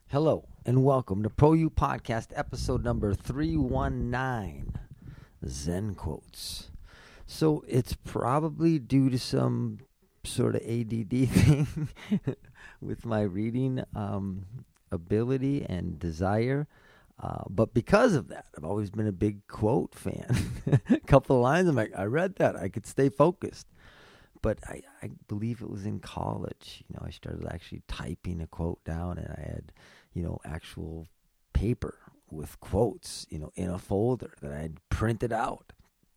Hello and welcome to Pro U Podcast episode number 319, Zen Quotes. So it's probably due to some sort of ADD thing with my reading ability and desire. But because of that, I've always been a big quote fan. A couple of lines, I'm like, I read that. I could stay focused. But I believe it was in college. I started actually typing a quote down, and I had, actual paper with quotes, in a folder that I had printed out.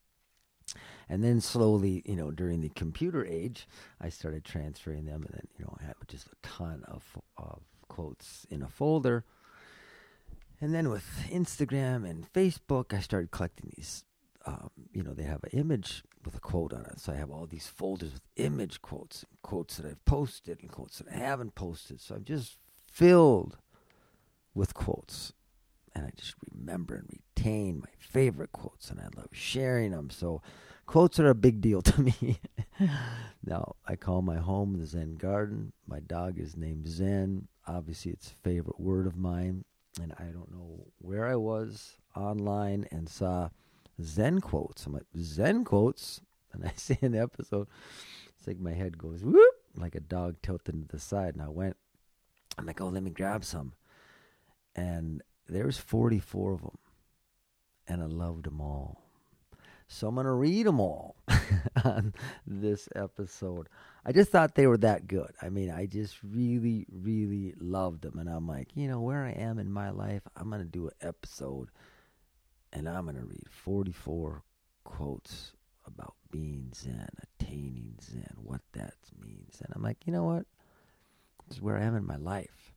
And then slowly, during the computer age, I started transferring them, and then, I had just a ton of quotes in a folder. And then with Instagram and Facebook, I started collecting these. They have an image with a quote on it. So I have all these folders with image quotes, and quotes that I've posted and quotes that I haven't posted. So I'm just filled with quotes. And I just remember and retain my favorite quotes, and I love sharing them. So quotes are a big deal to me. Now, I call my home the Zen Garden. My dog is named Zen. Obviously, it's a favorite word of mine. And I don't know where I was online and saw Zen quotes. I'm like, Zen quotes? And I see an episode. It's like my head goes, whoop, like a dog tilted to the side. And I'm like, oh, let me grab some. And there's 44 of them. And I loved them all. So I'm going to read them all on this episode. I just thought they were that good. I mean, I just really, really loved them. And I'm like, where I am in my life, I'm going to do an episode. And I'm going to read 44 quotes about being Zen, attaining Zen, what that means. And I'm like, you know what? This is where I am in my life.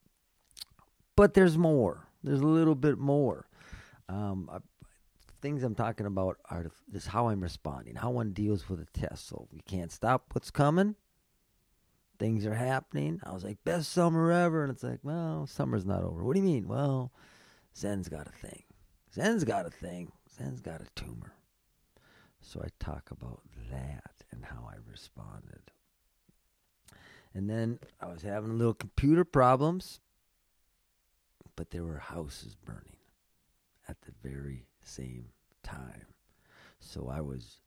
But there's more. There's a little bit more. Things I'm talking about are this how I'm responding, how one deals with a test. So we can't stop what's coming. Things are happening. I was like, best summer ever. And it's like, well, summer's not over. What do you mean? Well, Zen's got a thing. Zen's got a thing. Zen's got a tumor. So I talk about that and how I responded. And then I was having a little computer problems, but there were houses burning at the very same time. So I was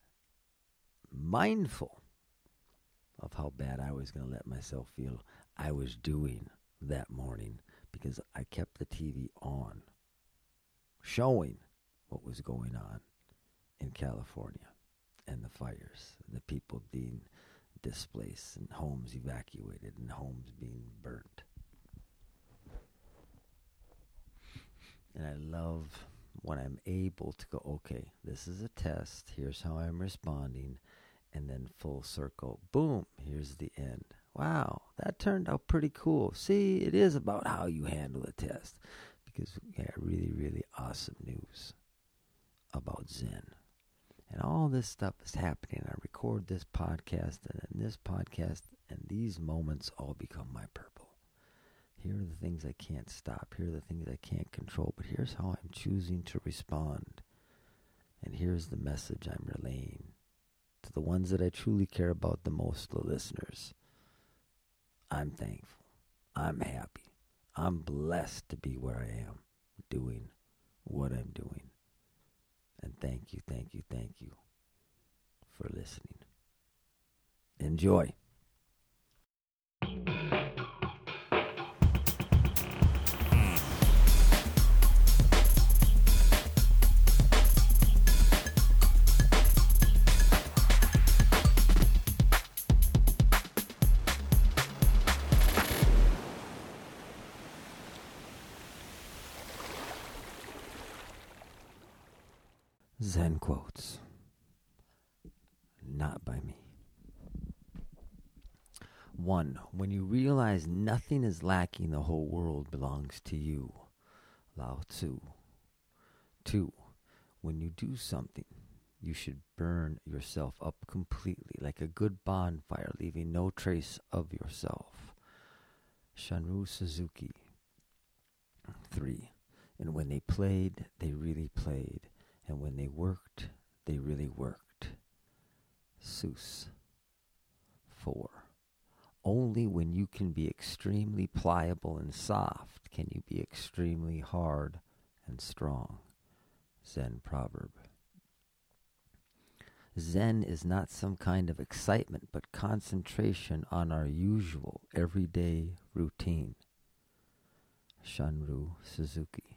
mindful of how bad I was going to let myself feel I was doing that morning, because I kept the TV on, showing what was going on in California and the fires, and the people being displaced and homes evacuated and homes being burnt. And I love when I'm able to go, okay, this is a test, here's how I'm responding, and then full circle, boom, here's the end. Wow, that turned out pretty cool. See, it is about how you handle a test. Because we got really, really awesome news about Zen. And all this stuff is happening. I record this podcast, and then this podcast, and these moments all become my purple. Here are the things I can't stop. Here are the things I can't control. But here's how I'm choosing to respond. And here's the message I'm relaying to the ones that I truly care about the most, the listeners. I'm thankful. I'm happy. I'm blessed to be where I am, doing what I'm doing. And thank you, thank you, thank you for listening. Enjoy. Zen quotes. Not by me. 1. When you realize nothing is lacking, the whole world belongs to you. Lao Tzu. 2. When you do something, you should burn yourself up completely, like a good bonfire, leaving no trace of yourself. Shunryu Suzuki. 3. And when they played, they really played. And when they worked, they really worked. Seuss. 4. Only when you can be extremely pliable and soft can you be extremely hard and strong. Zen proverb. Zen is not some kind of excitement, but concentration on our usual, everyday routine. Shunryu Suzuki.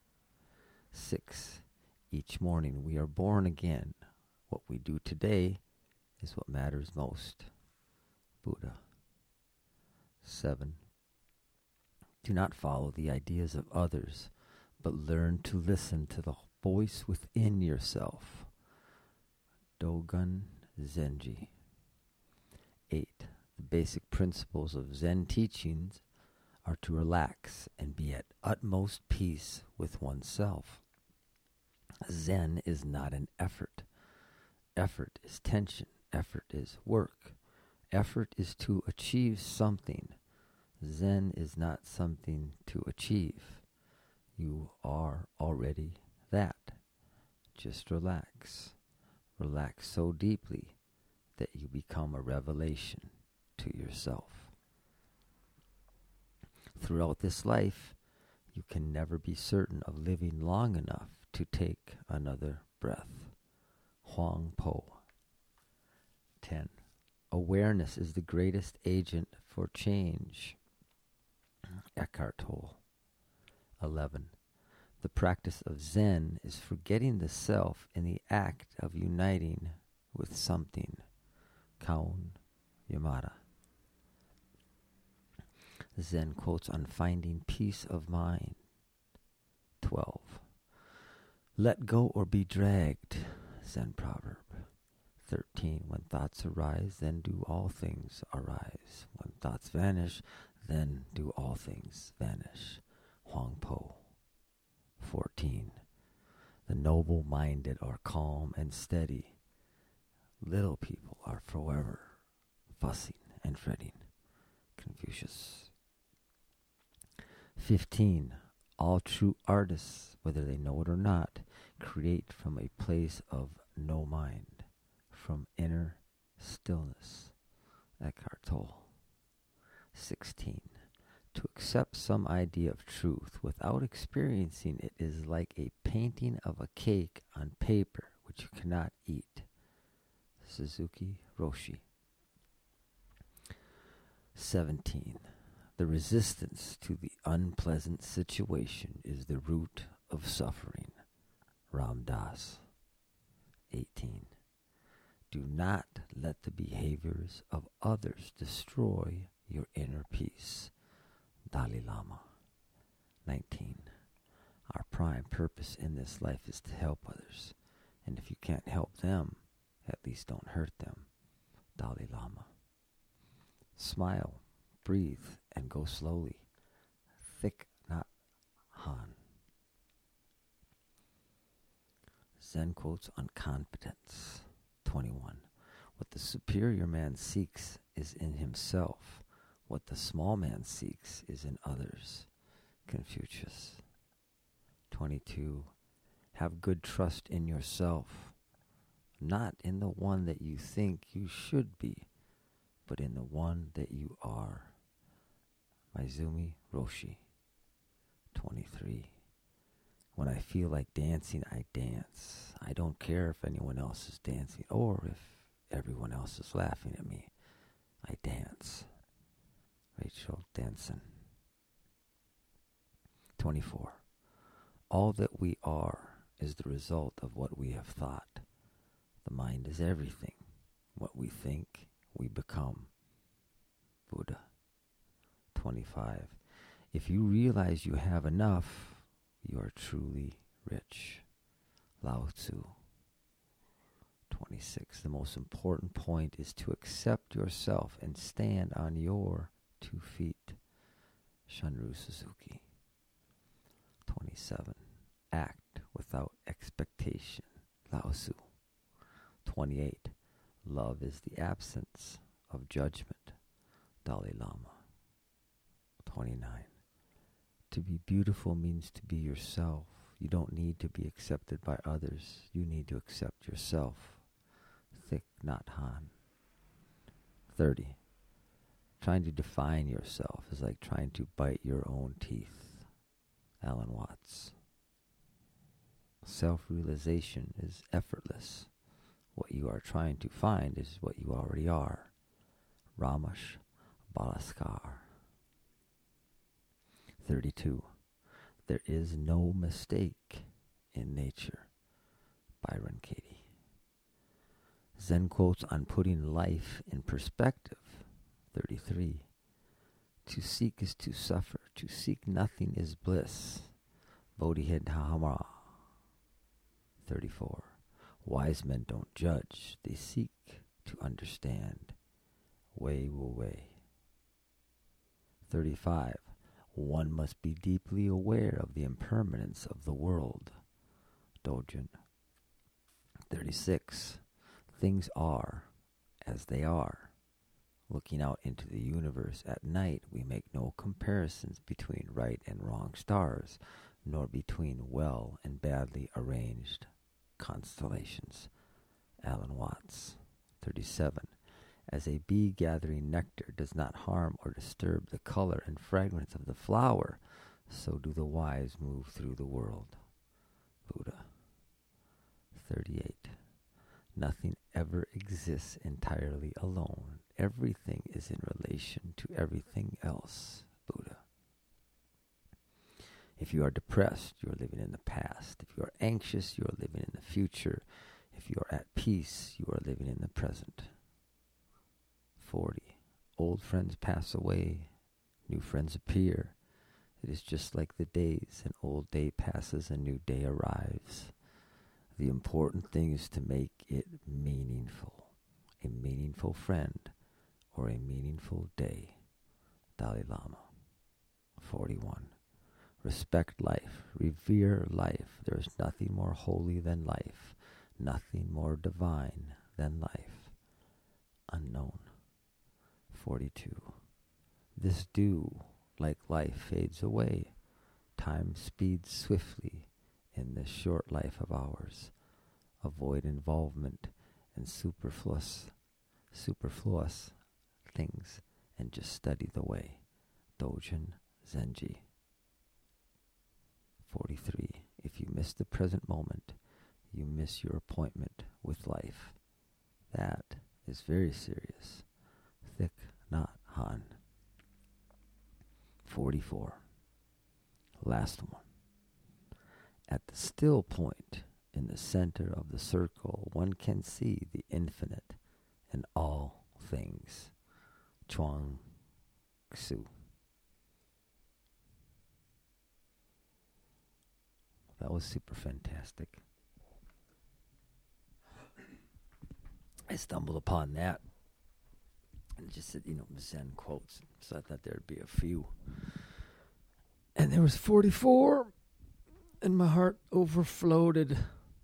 6. Each morning we are born again. What we do today is what matters most. Buddha. 7. Do not follow the ideas of others, but learn to listen to the voice within yourself. Dogen Zenji. 8. The basic principles of Zen teachings are to relax and be at utmost peace with oneself. Zen is not an effort. Effort is tension. Effort is work. Effort is to achieve something. Zen is not something to achieve. You are already that. Just relax. Relax so deeply that you become a revelation to yourself. Throughout this life, you can never be certain of living long enough to take another breath. Huang Po. 10. Awareness is the greatest agent for change. Eckhart Tolle. 11. The practice of Zen is forgetting the self in the act of uniting with something. Kaun Yamada. Zen quotes on finding peace of mind. 12. Let go or be dragged. Zen proverb. 13. When thoughts arise, then do all things arise. When thoughts vanish, then do all things vanish. Huang Po. 14. The noble-minded are calm and steady. Little people are forever fussing and fretting. Confucius. 15. All true artists, whether they know it or not, create from a place of no mind, from inner stillness. Eckhart Tolle. 16. To accept some idea of truth without experiencing it is like a painting of a cake on paper which you cannot eat. Suzuki Roshi. 17. The resistance to the unpleasant situation is the root of suffering. Ram Dass. 18. Do not let the behaviors of others destroy your inner peace. Dalai Lama. 19. Our prime purpose in this life is to help others, and if you can't help them, at least don't hurt them. Dalai Lama. Smile, breathe, and go slowly. Thich Nhat Hanh. Zen quotes on confidence. 21. What the superior man seeks is in himself. What the small man seeks is in others. Confucius. 22. Have good trust in yourself, not in the one that you think you should be, but in the one that you are. Maizumi Roshi. 23. When I feel like dancing, I dance. I don't care if anyone else is dancing or if everyone else is laughing at me. I dance. Rachel Denson. 24. All that we are is the result of what we have thought. The mind is everything. What we think, we become. Buddha. 25. If you realize you have enough, you are truly rich. Lao Tzu. 26. The most important point is to accept yourself and stand on your 2 feet. Shunryu Suzuki. 27. Act without expectation. Lao Tzu. 28. Love is the absence of judgment. Dalai Lama. 29. To be beautiful means to be yourself. You don't need to be accepted by others. You need to accept yourself. Thich Nhat Hanh. 30. Trying to define yourself is like trying to bite your own teeth. Alan Watts. Self-realization is effortless. What you are trying to find is what you already are. Ramesh Balaskar. 32. There is no mistake in nature. Byron Katie. Zen quotes on putting life in perspective. 33. To seek is to suffer. To seek nothing is bliss. Bodhidharma. 34. Wise men don't judge. They seek to understand. Wei Wu Wei. 35. One must be deeply aware of the impermanence of the world. Dojin. 36. Things are as they are. Looking out into the universe at night, we make no comparisons between right and wrong stars, nor between well and badly arranged constellations. Alan Watts. 37. As a bee gathering nectar does not harm or disturb the color and fragrance of the flower, so do the wise move through the world. Buddha. 38. Nothing ever exists entirely alone. Everything is in relation to everything else. Buddha. If you are depressed, you are living in the past. If you are anxious, you are living in the future. If you are at peace, you are living in the present. 40. Old friends pass away. New friends appear. It is just like the days. An old day passes, a new day arrives. The important thing is to make it meaningful. A meaningful friend or a meaningful day. Dalai Lama. 41. Respect life. Revere life. There is nothing more holy than life. Nothing more divine than life. Unknown. 42. This dew, like life, fades away. Time speeds swiftly in this short life of ours. Avoid involvement in superfluous things and just study the way. Dojin Zenji. 43. If you miss the present moment, you miss your appointment with life. That is very serious. Thich Nhat Hanh. 44. Last one. At the still point in the center of the circle, one can see the infinite in all things. Chuang Tzu. That was super fantastic. I stumbled upon that and just said, Zen quotes. So I thought there'd be a few. And there was 44, and my heart overflowed.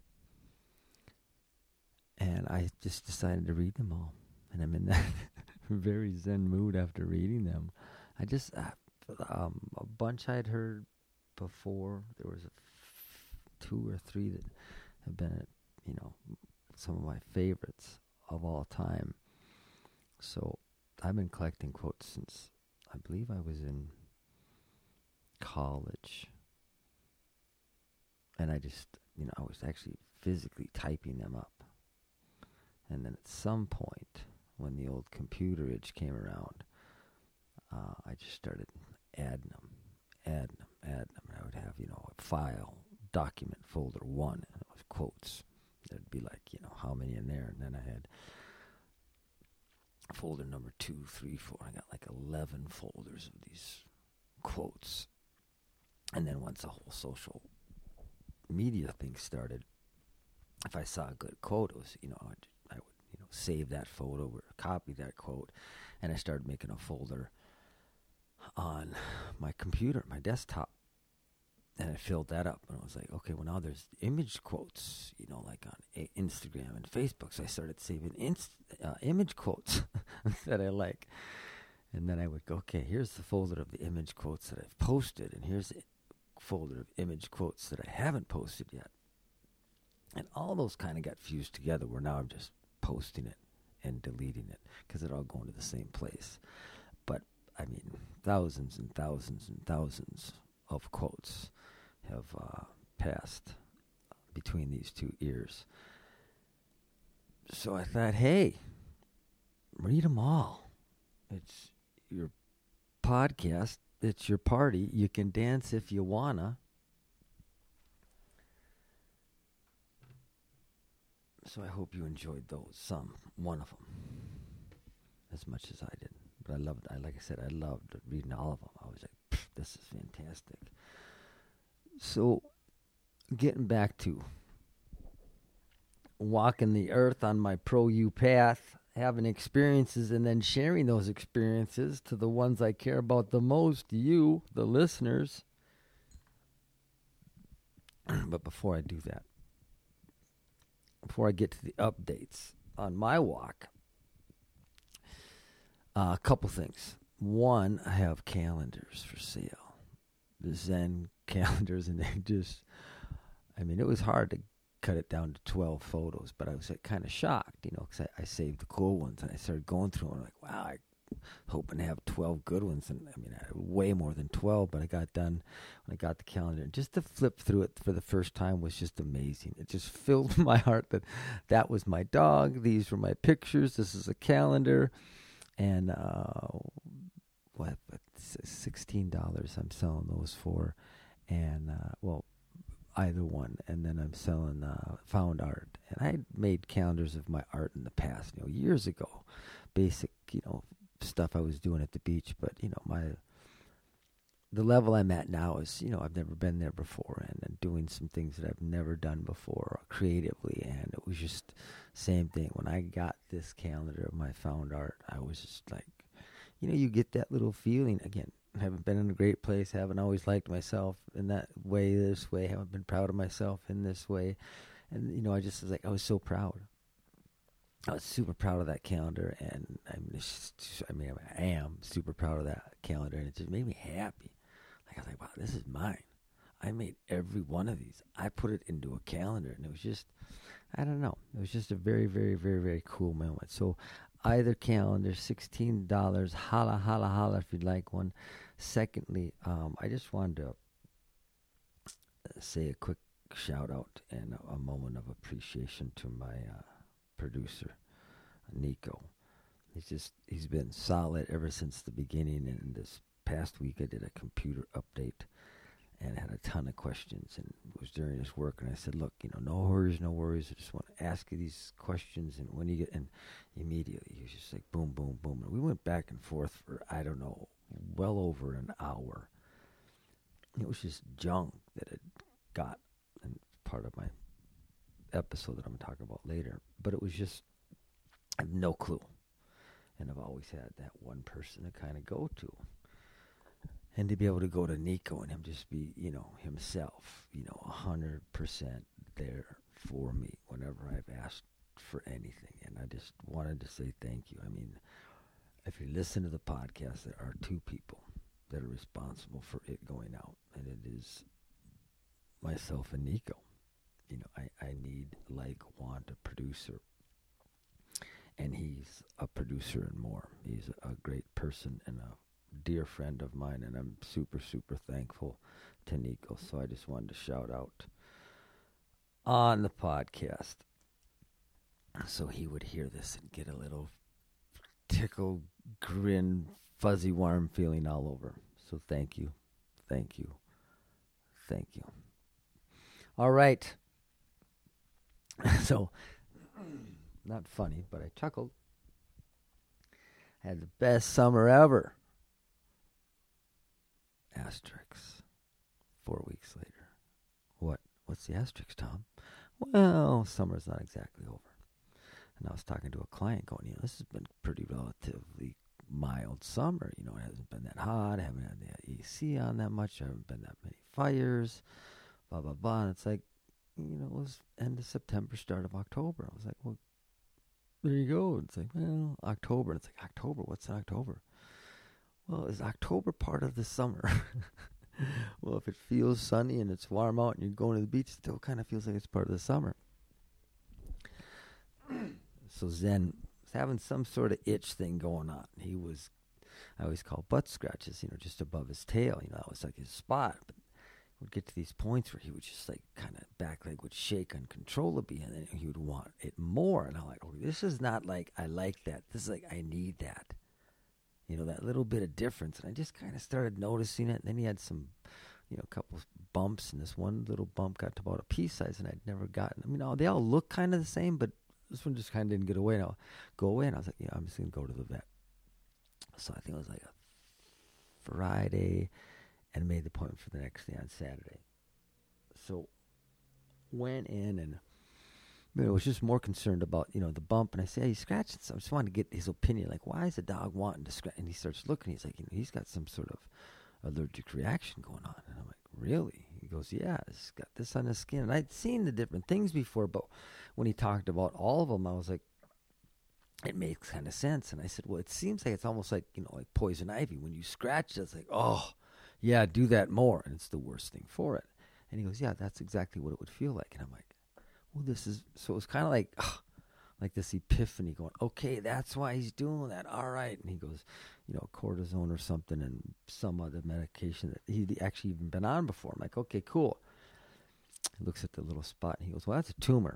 And I just decided to read them all. And I'm in that very Zen mood after reading them. I just, a bunch I'd heard before. There was 2 or 3 that have been, some of my favorites of all time. So I've been collecting quotes since I believe I was in college. And I just, I was actually physically typing them up. And then at some point, when the old computer age came around, I just started adding them. And I would have, a file, document, folder 1, and it was quotes. There'd be like, how many in there? And then I had folder number 2, 3, 4. I got like 11 folders of these quotes. And then once the whole social media thing started, if I saw a good quote, it was, I would, save that photo or copy that quote. And I started making a folder on my computer, my desktop. And I filled that up, and I was like, okay, well, now there's image quotes, like on Instagram and Facebook. So I started saving image quotes that I like. And then I would go, okay, here's the folder of the image quotes that I've posted, and here's the folder of image quotes that I haven't posted yet. And all those kind of got fused together, where now I'm just posting it and deleting it, because they're all going to the same place. But, thousands and thousands and thousands of quotes. have passed between these 2 ears. So I thought, hey, read them all. It's your podcast. It's your party. You can dance if you wanna. So I hope you enjoyed those. One of them, as much as I did. But like I said, I loved reading all of them. I was like, this is fantastic. So, getting back to walking the earth on my Pro U path, having experiences, and then sharing those experiences to the ones I care about the most, you, the listeners. But before I do that, before I get to the updates on my walk, a couple things. One, I have calendars for sale. The Zen calendars, and it was hard to cut it down to 12 photos, but I was kind of shocked, because I saved the cool ones, and I started going through them. I'm like, wow, I'm hoping to have 12 good ones, and I had way more than 12, but I got done when I got the calendar. And just to flip through it for the first time was just amazing. It just filled my heart that was my dog, these were my pictures, this is a calendar, and $16 I'm selling those for, and either one. And then I'm selling found art, and I made calendars of my art in the past, years ago, basic stuff I was doing at the beach. But the level I'm at now is I've never been there before, and I'm doing some things that I've never done before creatively. And it was just same thing when I got this calendar of my found art. I was just like, you get that little feeling again. I haven't been in a great place, haven't always liked myself in that way, this way, haven't been proud of myself in this way. And, I just was like, I was so proud. I was super proud of that calendar, and I am super proud of that calendar, and it just made me happy. Like, I was like, wow, this is mine. I made every one of these. I put it into a calendar, and it was just, I don't know. It was just a very, very, very, very cool moment. So either calendar, $16, holla, holla, holla if you'd like one. Secondly, I just wanted to say a quick shout out and a moment of appreciation to my producer, Nico. He's been solid ever since the beginning, and this past week I did a computer update and had a ton of questions, and it was during his work, and I said, look, no worries, I just want to ask you these questions, and when you get, and immediately he was just like, boom, boom, boom, and we went back and forth for, I don't know, well over an hour. It was just junk that it got, and part of my episode that I'm going to talk about later, but it was just, I have no clue, and I've always had that one person to kind of go to. And to be able to go to Nico and him just be, himself, 100% there for me whenever I've asked for anything. And I just wanted to say thank you. If you listen to the podcast, there are 2 people that are responsible for it going out. And it is myself and Nico. I need, want a producer. And he's a producer and more. He's a great person and a dear friend of mine, and I'm super, super thankful to Nico. So I just wanted to shout out on the podcast so he would hear this and get a little tickle, grin, fuzzy, warm feeling all over. So thank you. All right. So, not funny, but I chuckled. I had the best summer ever. Asterisk. 4 weeks later. What's the asterisk, Tom? Well, summer's not exactly over. And I was talking to a client going, this has been pretty relatively mild summer. It hasn't been that hot. I haven't had the AC on that much. There haven't been that many fires. Blah, blah, blah. And it's like, it was end of September, start of October. I was like, well, there you go. It's like, well, October. And it's like, October? What's in October? Well, is October part of the summer? Well, if it feels sunny and it's warm out and you're going to the beach, it still kind of feels like it's part of the summer. So Zen was having some sort of itch thing going on. I always call butt scratches, just above his tail. That was like his spot. But would get to these points where he would just like kind of back leg would shake uncontrollably, and then he would want it more. And I'm like, oh, this is not like I like that. This is like I need that. You know, that little bit of difference. And I just kind of started noticing it. And then he had some, you know, a couple bumps, and this one little bump got to about a pea size, and I'd never gotten. I mean, they all look kind of the same, but this one just kind of didn't get away. Now go away, and I was like, yeah, I'm just gonna go to the vet. So I think it was like a Friday, and made the appointment for the next day on Saturday. So went in, and I was just more concerned about, you know, the bump. And I said, hey, he's scratching something. I just wanted to get his opinion. Like, why is the dog wanting to scratch? And he starts looking. He's like, you know, he's got some sort of allergic reaction going on. And I'm like, really? He goes, yeah, he's got this on his skin. And I'd seen the different things before, but when he talked about all of them, I was like, it makes kind of sense. And I said, well, it seems like it's almost like, you know, like poison ivy. When you scratch it, it's like, oh, yeah, do that more. And it's the worst thing for it. And he goes, yeah, that's exactly what it would feel like. And I'm like, well, this is, so it was kind of like this epiphany going, okay, that's why he's doing that. All right. And he goes, you know, cortisone or something and some other medication that he'd actually even been on before. I'm like, okay, cool. He looks at the little spot and he goes, well, that's a tumor.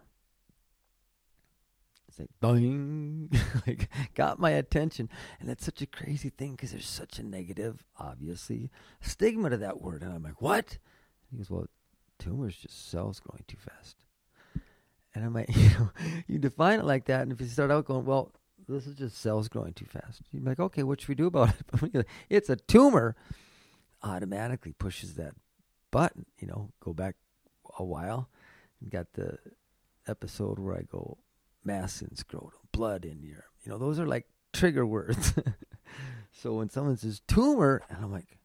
It's like, boing, like got my attention. And that's such a crazy thing because there's such a negative, obviously, stigma to that word. And I'm like, what? He goes, well, tumor's just cells growing too fast. And I'm like, you know, you define it like that. And if you start out going, well, this is just cells growing too fast. You're like, okay, what should we do about it? It's a tumor. Automatically pushes that button, you know, go back a while. You got the episode where I go, mass in scrotum, blood in urine. You know, those are like trigger words. So when someone says tumor, and I'm like,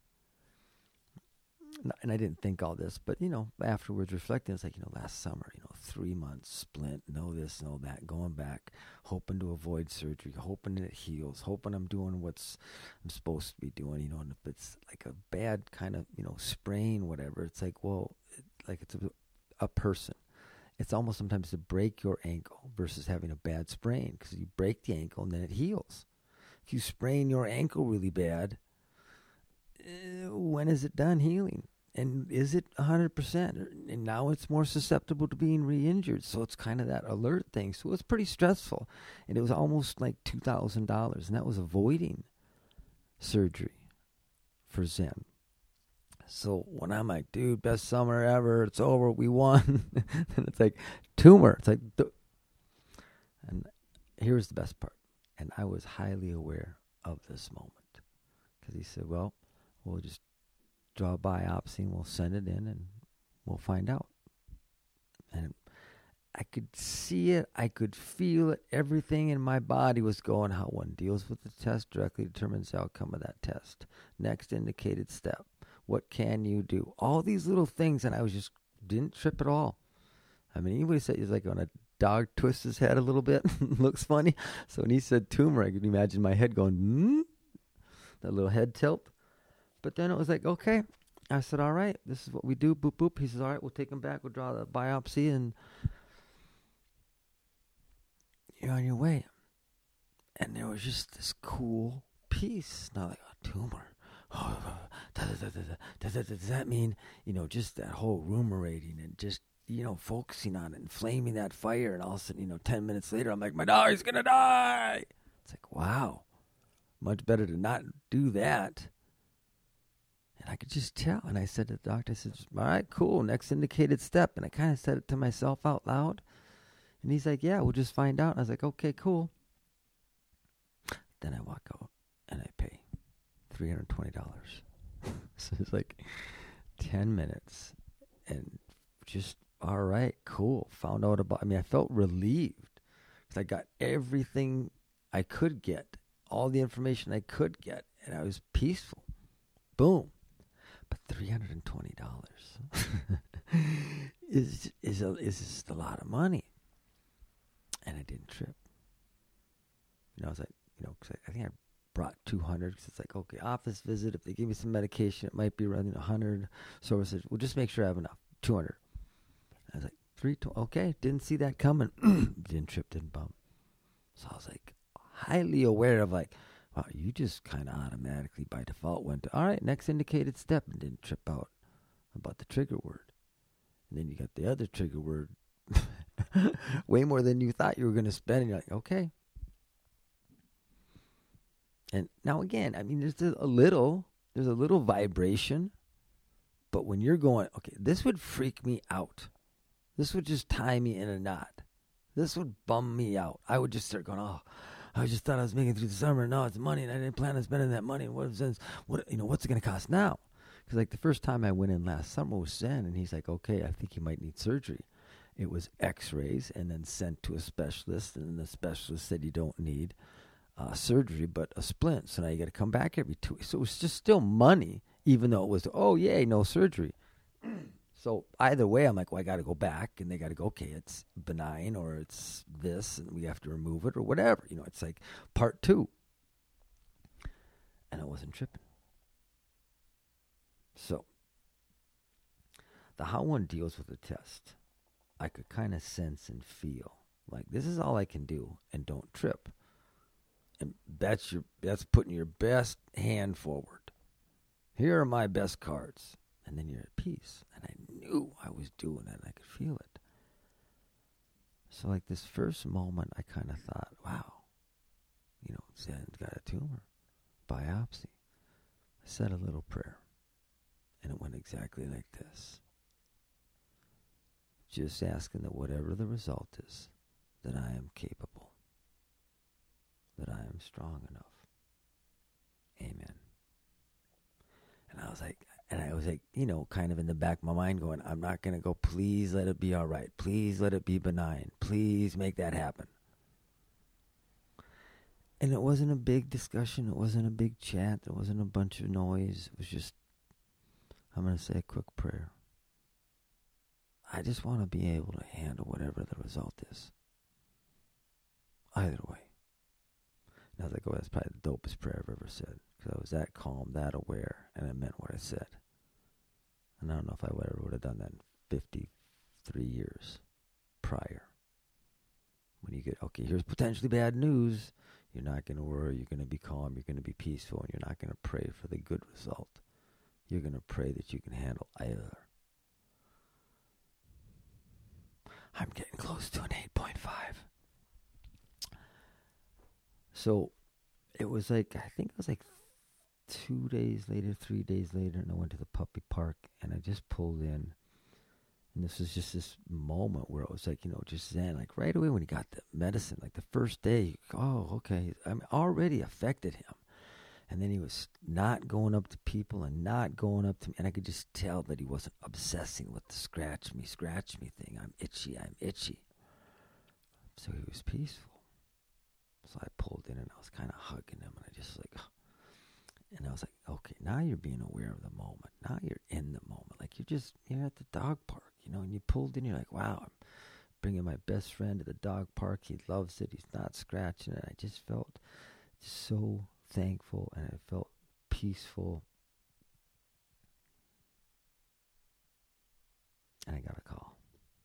and I didn't think all this, but, you know, afterwards reflecting, it's like, you know, last summer, you know, 3 months, splint, no this, no that, going back, hoping to avoid surgery, hoping it heals, hoping I'm doing what's I'm supposed to be doing, you know, and if it's like a bad kind of, you know, sprain, whatever, it's like, well, like it's a person. It's almost sometimes to break your ankle versus having a bad sprain, because you break the ankle and then it heals. If you sprain your ankle really bad, when is it done healing? And is it 100%? And now it's more susceptible to being re-injured. So it's kind of that alert thing. So it's pretty stressful. And it was almost like $2,000. And that was avoiding surgery for Zen. So when I'm like, dude, best summer ever. It's over. We won. And it's like, tumor. It's like, and here's the best part. And I was highly aware of this moment. Because he said, well, we'll just draw a biopsy and we'll send it in and we'll find out. And I could see it. I could feel it. Everything in my body was going how one deals with the test directly determines the outcome of that test. Next indicated step. What can you do? All these little things, and I was just didn't trip at all. I mean, anybody said it's like when a dog twists his head a little bit, looks funny. So when he said tumor, I could imagine my head going, that little head tilt. But then it was like, okay. I said, all right, this is what we do. Boop, boop. He says, all right, we'll take him back. We'll draw the biopsy, and you're on your way. And there was just this cool peace. Not like a tumor. Does that mean, you know, just that whole ruminating and just, you know, focusing on it and flaming that fire, and all of a sudden, you know, 10 minutes later, I'm like, my dog's going to die. It's like, wow, much better to not do that. And I could just tell. And I said to the doctor, I said, all right, cool, next indicated step. And I kind of said it to myself out loud. And he's like, yeah, we'll just find out. And I was like, okay, cool. Then I walk out and I pay $320. So it's like 10 minutes and just, all right, cool. Found out about, I mean, I felt relieved because I got everything I could get, all the information I could get, and I was peaceful. Boom. But $320 is just a lot of money. And I didn't trip. You know, I was like, you know, 'cause I think I brought 200 because it's like, okay, office visit. If they give me some medication, it might be around 100. So I said, well, just make sure I have enough. 200. I was like, 320. Okay, didn't see that coming. Didn't trip, didn't bump. So I was like, highly aware of like, wow, you just kind of automatically by default went to, all right, next indicated step, and didn't trip out about the trigger word. And then you got the other trigger word way more than you thought you were going to spend. And you're like, okay. And now again, I mean, there's a little vibration. But when you're going, okay, this would freak me out. This would just tie me in a knot. This would bum me out. I would just start going, oh, I just thought I was making it through the summer. No, it's money, and I didn't plan on spending that money. What's it going to cost now? Because like the first time I went in last summer was Zen, and he's like, okay, I think you might need surgery. It was X-rays, and then sent to a specialist, and the specialist said you don't need surgery, but a splint. So now you got to come back every 2 weeks. So it was just still money, even though it was, oh yay, no surgery. So either way, I'm like, well, I got to go back, and they got to go, okay, it's benign, or it's this, and we have to remove it, or whatever. You know, it's like part 2. And I wasn't tripping. So the how one deals with the test, I could kind of sense and feel like this is all I can do, and don't trip. And that's putting your best hand forward. Here are my best cards. And then you're at peace. And I knew I was doing it. I could feel it. So like this first moment, I kind of thought, wow, Zen's got a tumor. Biopsy. I said a little prayer. And it went exactly like this. Just asking that whatever the result is, that I am capable. That I am strong enough. Amen. And I was like, kind of in the back of my mind going, I'm not going to go, please let it be all right. Please let it be benign. Please make that happen. And it wasn't a big discussion. It wasn't a big chat. There wasn't a bunch of noise. It was just, I'm going to say a quick prayer. I just want to be able to handle whatever the result is. Either way. And I was like, oh, that's probably the dopest prayer I've ever said. Because I was that calm, that aware, and I meant what I said. And I don't know if I ever would have done that in 53 years prior. When you get, okay, here's potentially bad news, you're not going to worry, you're going to be calm, you're going to be peaceful, and you're not going to pray for the good result. You're going to pray that you can handle either. I'm getting close to an 8.5. So it was like, I think it was like 2 days later, 3 days later, and I went to the puppy park, and I just pulled in. And this was just this moment where it was like, just Zen, like right away when he got the medicine, like the first day, oh, okay, I'm already affected him. And then he was not going up to people and not going up to me. And I could just tell that he wasn't obsessing with the scratch me thing. I'm itchy. So he was peaceful. So I pulled in and I was kind of hugging him. And I just like, and I was like, okay, now you're being aware of the moment. Now you're in the moment. Like you're at the dog park, and you pulled in, you're like, wow, I'm bringing my best friend to the dog park. He loves it. He's not scratching it. I just felt so thankful, and I felt peaceful. And I got a call.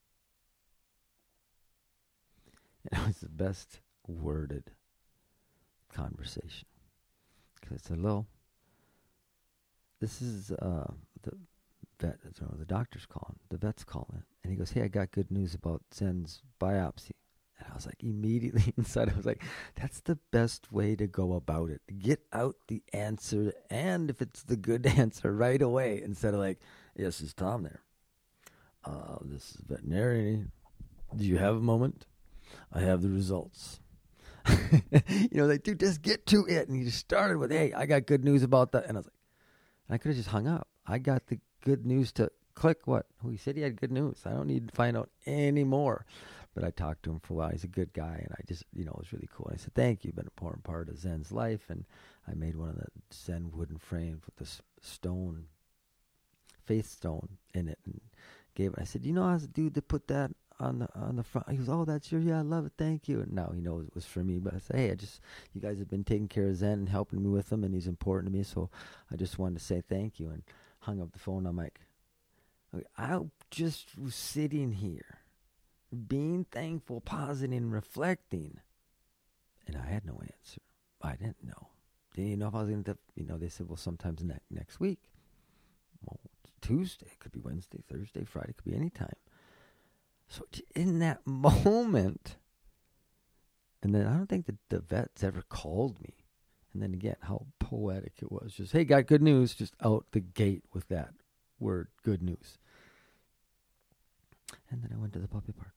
And it was the best worded conversation. Because hello, this is the vet, the doctor's calling, the vet's calling. And he goes, hey, I got good news about Zen's biopsy. And I was like, immediately inside, I was like, that's the best way to go about it. Get out the answer, and if it's the good answer, right away. Instead of like, yes, it's Tom there. This is veterinarian. Do you have a moment? I have the results. Like, dude, just get to it. And he just started with, hey, I got good news about that. And I was like, and I could have just hung up. I got the good news to click what? He said he had good news. I don't need to find out anymore. But I talked to him for a while. He's a good guy, and I just, it was really cool. And I said, thank you. You've been an important part of Zen's life. And I made one of the Zen wooden frames with this stone, faith stone in it, and gave it. I said, I was the dude that put that on the front. He goes, oh, that's your, yeah, I love it, thank you. And now he knows it was for me. But I said, hey, you guys have been taking care of Zen and helping me with him, and he's important to me. So I just wanted to say thank you. And hung up the phone. I'm like, okay, I just was sitting here, being thankful, pausing, and reflecting. And I had no answer. I didn't know. Didn't even know if I was going to, they said, well, sometimes next week. Well, Tuesday. It could be Wednesday, Thursday, Friday. It could be any time. So in that moment, and then I don't think that the vet's ever called me. And then again, how poetic it was. Just, hey, got good news. Just out the gate with that word, good news. And then I went to the puppy park.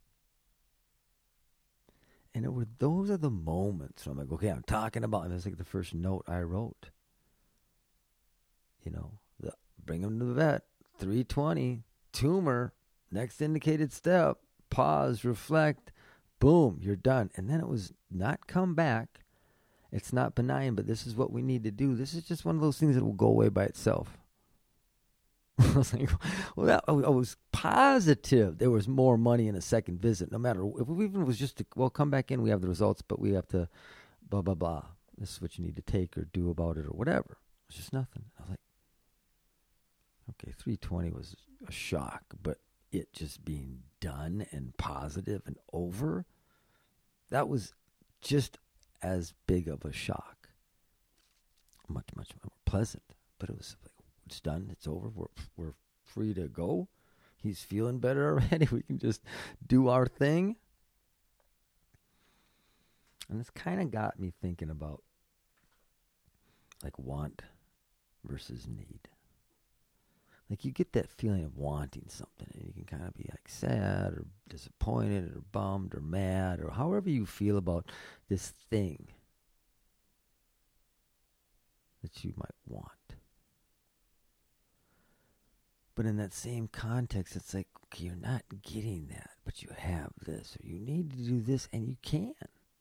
And those are the moments where I'm like, okay, I'm talking about, and it's like the first note I wrote. You know, bring him to the vet, 320, tumor, next indicated step, pause, reflect, boom, you're done. And then it was not come back. It's not benign, but this is what we need to do. This is just one of those things that will go away by itself. I was like, well, I was positive there was more money in a second visit. No matter if we even was just come back in. We have the results, but we have to blah blah blah. This is what you need to take or do about it or whatever. It's just nothing. I was like, okay, 320 was a shock, but it just being done and positive and over, that was just as big of a shock. Much more pleasant, but it was like, it's done. It's over. We're free to go. He's feeling better already. We can just do our thing. And this kind of got me thinking about like want versus need. Like you get that feeling of wanting something, and you can kind of be like sad or disappointed or bummed or mad or however you feel about this thing that you might want. But in that same context, it's like, okay, you're not getting that, but you have this, or you need to do this, and you can.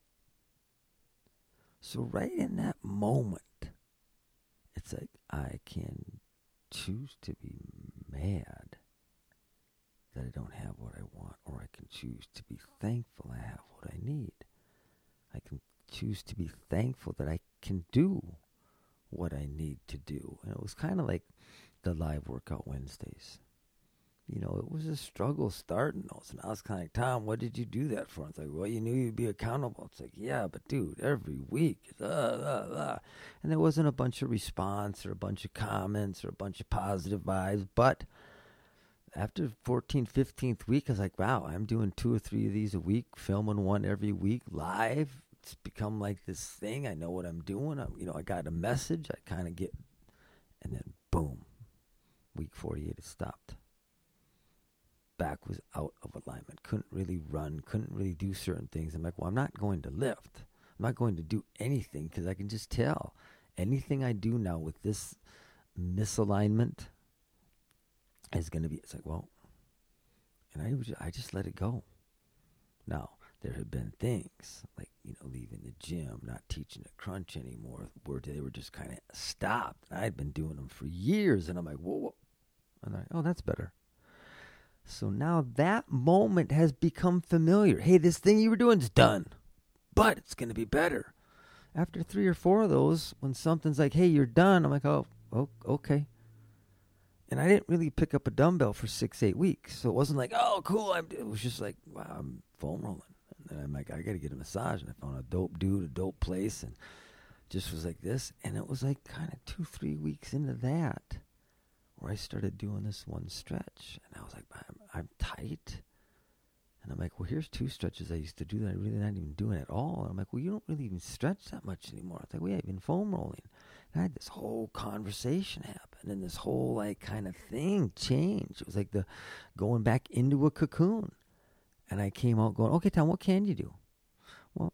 So right in that moment, it's like, I can choose to be mad that I don't have what I want, or I can choose to be thankful I have what I need. I can choose to be thankful that I can do what I need to do. And it was kind of like the live workout Wednesdays. You know, it was a struggle starting those. And I was kind of like, Tom, what did you do that for? It's like, well, you knew you'd be accountable. It's like, yeah, but dude, every week. And there wasn't a bunch of response or a bunch of comments or a bunch of positive vibes. But after 14th, 15th week, I was like, wow, I'm doing 2 or 3 of these a week, filming one every week live. It's become like this thing. I know what I'm doing. I got a message. I kind of get, and then boom. Week 48, it stopped. Back was out of alignment. Couldn't really run. Couldn't really do certain things. I'm like, well, I'm not going to lift. I'm not going to do anything because I can just tell. Anything I do now with this misalignment is going to be, it's like, well, and I just let it go. Now, there have been things like, leaving the gym, not teaching at Crunch anymore, where they were just kind of stopped. I had been doing them for years, and I'm like, whoa. And I'm like, oh, that's better. So now that moment has become familiar. Hey, this thing you were doing is done, but it's going to be better. After 3 or 4 of those, when something's like, hey, you're done, I'm like, oh, okay. And I didn't really pick up a dumbbell for 6-8 weeks. So it wasn't like, oh, cool. It was just like, wow, I'm foam rolling. And then I'm like, I got to get a massage. And I found a dope dude, a dope place, and just was like this. And it was like kind of 2-3 weeks into that where I started doing this one stretch. And I was like, I'm tight. And I'm like, well, here's 2 stretches I used to do that I really not even doing at all. And I'm like, well, you don't really even stretch that much anymore. It's like, we ain't been foam rolling. And I had this whole conversation happen, and this whole like kind of thing change. It was like the going back into a cocoon. And I came out going, okay, Tom, what can you do? Well,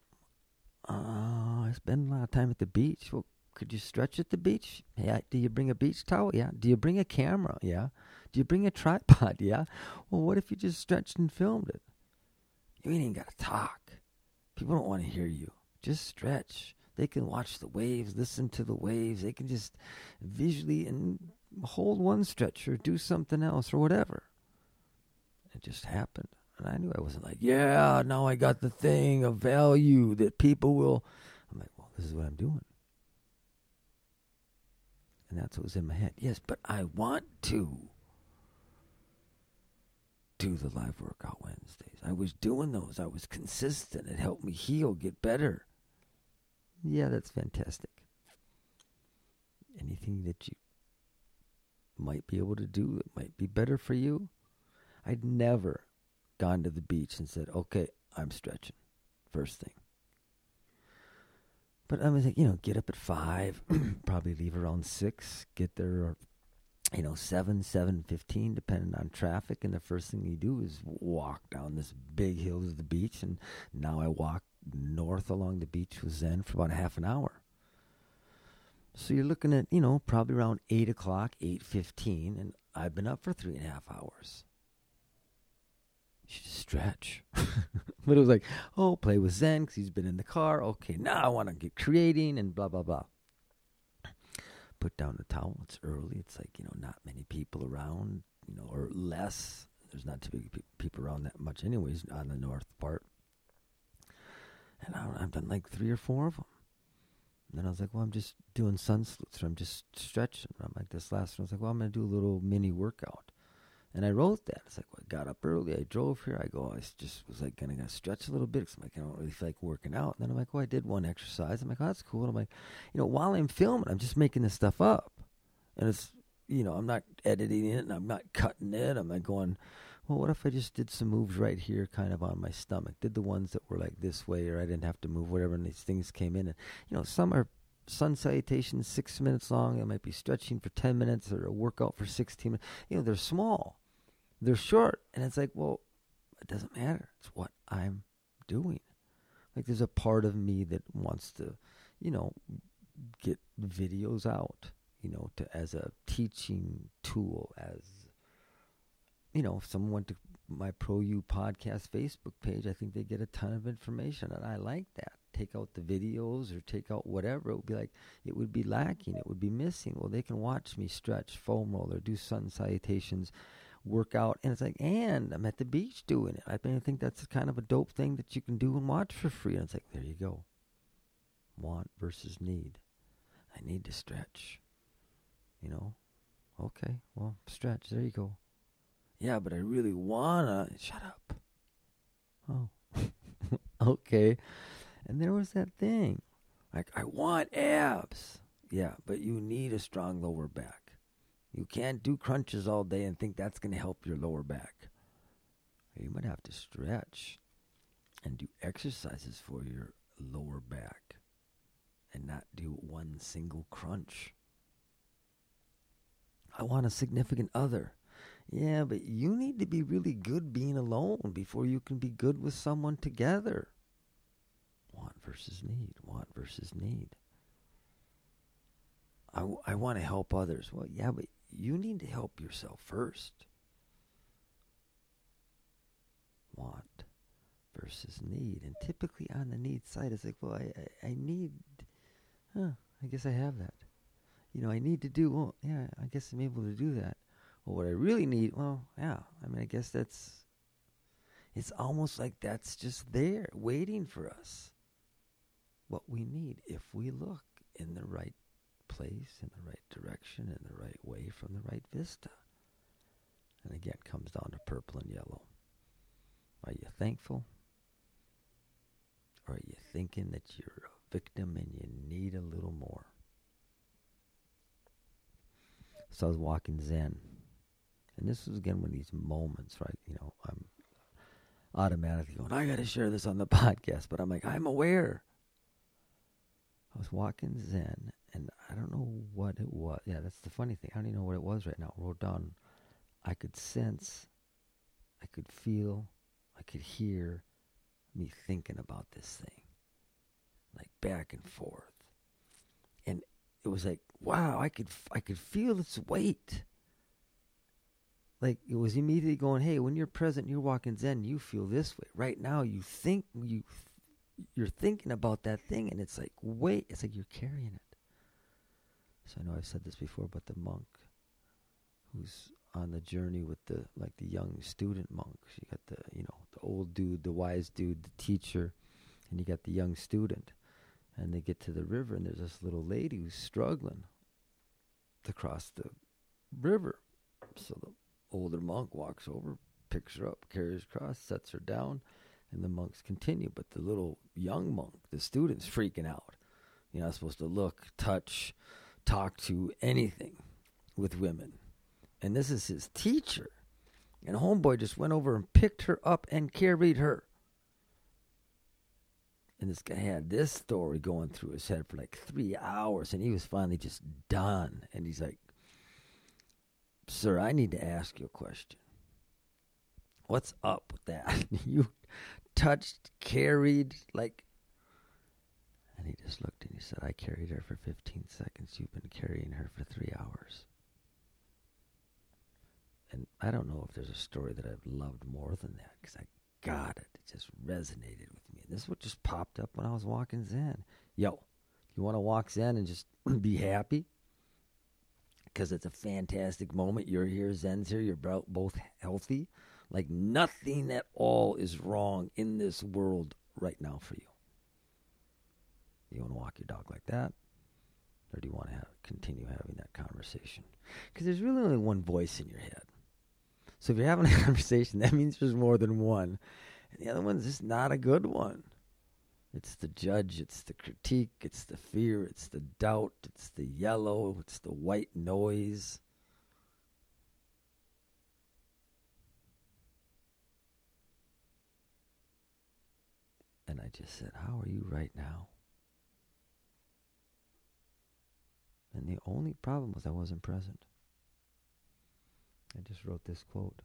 I spend a lot of time at the beach. Well, could you stretch at the beach? Yeah. Do you bring a beach towel? Yeah. Do you bring a camera? Yeah. Do you bring a tripod? Yeah. Well, what if you just stretched and filmed it? You ain't even got to talk. People don't want to hear you. Just stretch. They can watch the waves, listen to the waves. They can just visually and hold one stretch or do something else or whatever. It just happened. And I knew I wasn't like, yeah, now I got the thing of value that people will. I'm like, well, this is what I'm doing. And that's what was in my head. Yes, but I want to do the live workout Wednesdays. I was doing those. I was consistent. It helped me heal, get better. Yeah, that's fantastic. Anything that you might be able to do. It might be better for you. I'd never gone to the beach and said, okay, I'm stretching first thing. But I was like, get up at 5, probably leave around 6, get there, 7:15, depending on traffic. And the first thing you do is walk down this big hill to the beach. And now I walk north along the beach with Zen for about a half an hour. So you're looking at, probably around 8 o'clock, 8:15, and I've been up for 3.5 hours. You should stretch. But it was like, play with Zen because he's been in the car. Okay, now I want to get creating and blah, blah, blah. Put down the towel. It's early. It's like, not many people around, or less. There's not too many people around that much anyways on the north part. And I've done like 3 or 4 of them. And then I was like, well, I'm just doing sun salutes, or I'm just stretching. I'm like, this last one, I was like, well, I'm going to do a little mini workout. And I wrote that. It's like, well, I got up early. I drove here. I just was like, going to stretch a little bit because I'm like, I don't really feel like working out. And then I'm like, well, I did one exercise. I'm like, oh, that's cool. And I'm like, while I'm filming, I'm just making this stuff up. And it's, I'm not editing it and I'm not cutting it. I'm like going, well, what if I just did some moves right here kind of on my stomach? Did the ones that were like this way, or I didn't have to move, whatever, and these things came in. And, some are sun salutations 6 minutes long. It might be stretching for 10 minutes or a workout for 16 minutes. They're small. They're short. And it's like, well, it doesn't matter. It's what I'm doing. Like there's a part of me that wants to, get videos out, as a teaching tool, as, if someone went to my Pro U podcast Facebook page, I think they get a ton of information, and I like that. Take out the videos or take out whatever. It would be like, it would be lacking. It would be missing. Well, they can watch me stretch, foam roll, or do sun salutations, work out, and it's like, and I'm at the beach doing it. I think that's kind of a dope thing that you can do and watch for free. And it's like, there you go. Want versus need. I need to stretch. Okay, well, stretch. There you go. Yeah, but I really wanna. Shut up. Oh, okay. And there was that thing. Like, I want abs. Yeah, but you need a strong lower back. You can't do crunches all day and think that's going to help your lower back. You might have to stretch and do exercises for your lower back and not do one single crunch. I want a significant other. Yeah, but you need to be really good being alone before you can be good with someone together. Want versus need. Want versus need. I want to help others. Well, yeah, but you need to help yourself first. Want versus need. And typically on the need side, it's like, well, I need, I guess I have that. I need to do, well, yeah, I guess I'm able to do that. Well, what I really need, well, yeah, I guess it's almost like that's just there, waiting for us. What we need if we look in the right place, in the right direction, in the right way, from the right vista. And again, it comes down to purple and yellow. Are you thankful? Or are you thinking that you're a victim and you need a little more? So I was walking Zen. And this was, again, one of these moments, right? I'm automatically going, I got to share this on the podcast. But I'm like, I'm aware. I was walking Zen, and I don't know what it was. Yeah, that's the funny thing. I don't even know what it was right now. I wrote down, I could sense, I could feel, I could hear me thinking about this thing. Like back and forth. And it was like, wow, I could feel its weight. Like it was immediately going, hey, when you're present, you're walking Zen, you feel this way. Right now, you're thinking about that thing, and it's like, wait, it's like you're carrying it. So I know I've said this before, but the monk who's on the journey with the young student monks. You got the old dude, the wise dude, the teacher, and you got the young student. And they get to the river, and there's this little lady who's struggling to cross the river. So the older monk walks over, picks her up, carries her across, sets her down, and the monks continue. But the little young monk, the student's freaking out. You're not supposed to look, touch, talk to anything with women. And this is his teacher. And homeboy just went over and picked her up and carried her. And this guy had this story going through his head for like 3 hours. And he was finally just done. And he's like, sir, I need to ask you a question. What's up with that? You touched, carried, like... And he just looked and he said, I carried her for 15 seconds. You've been carrying her for 3 hours. And I don't know if there's a story that I've loved more than that, because I got it. It just resonated with me. And this is what just popped up when I was walking Zen. Yo, you want to walk Zen and just be happy? Because it's a fantastic moment. You're here, Zen's here, you're both healthy. Like nothing at all is wrong in this world right now for you. You want to walk your dog like that? Or do you want to continue having that conversation? Because there's really only one voice in your head. So if you're having a conversation, that means there's more than one. And the other one's just not a good one. It's the judge, it's the critique, it's the fear, it's the doubt, it's the yellow, it's the white noise. And I just said, how are you right now? And the only problem was I wasn't present. I just wrote this quote.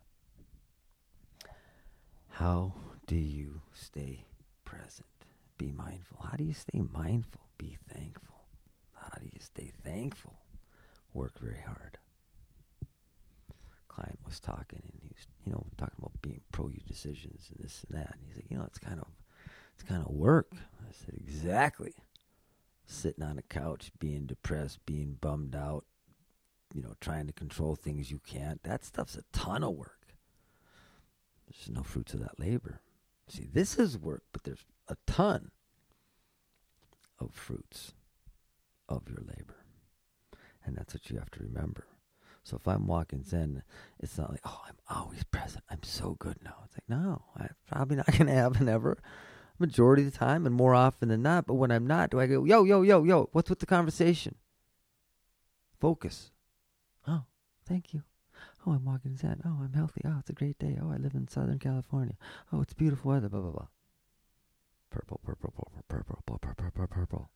How do you stay present? Be mindful. How do you stay mindful? Be thankful. How do you stay thankful? Work very hard. Client was talking, and he was, talking about being pro-you decisions and this and that. And he's like, it's kind of work. I said, exactly. Sitting on a couch, being depressed, being bummed out, trying to control things you can't. That stuff's a ton of work. There's no fruits of that labor. See, this is work, but there's a ton of fruits of your labor. And that's what you have to remember. So if I'm walking Zen, it's not like, oh, I'm always present. I'm so good now. It's like, no, I'm probably not going to have an ever. Majority of the time and more often than not. But when I'm not, do I go, yo, what's with the conversation? Focus. Oh, thank you. Oh, I'm walking Zen. Oh, I'm healthy. Oh, it's a great day. Oh, I live in Southern California. Oh, it's beautiful weather, blah, blah, blah. Purple, purple, purple, purple, purple, purple, purple.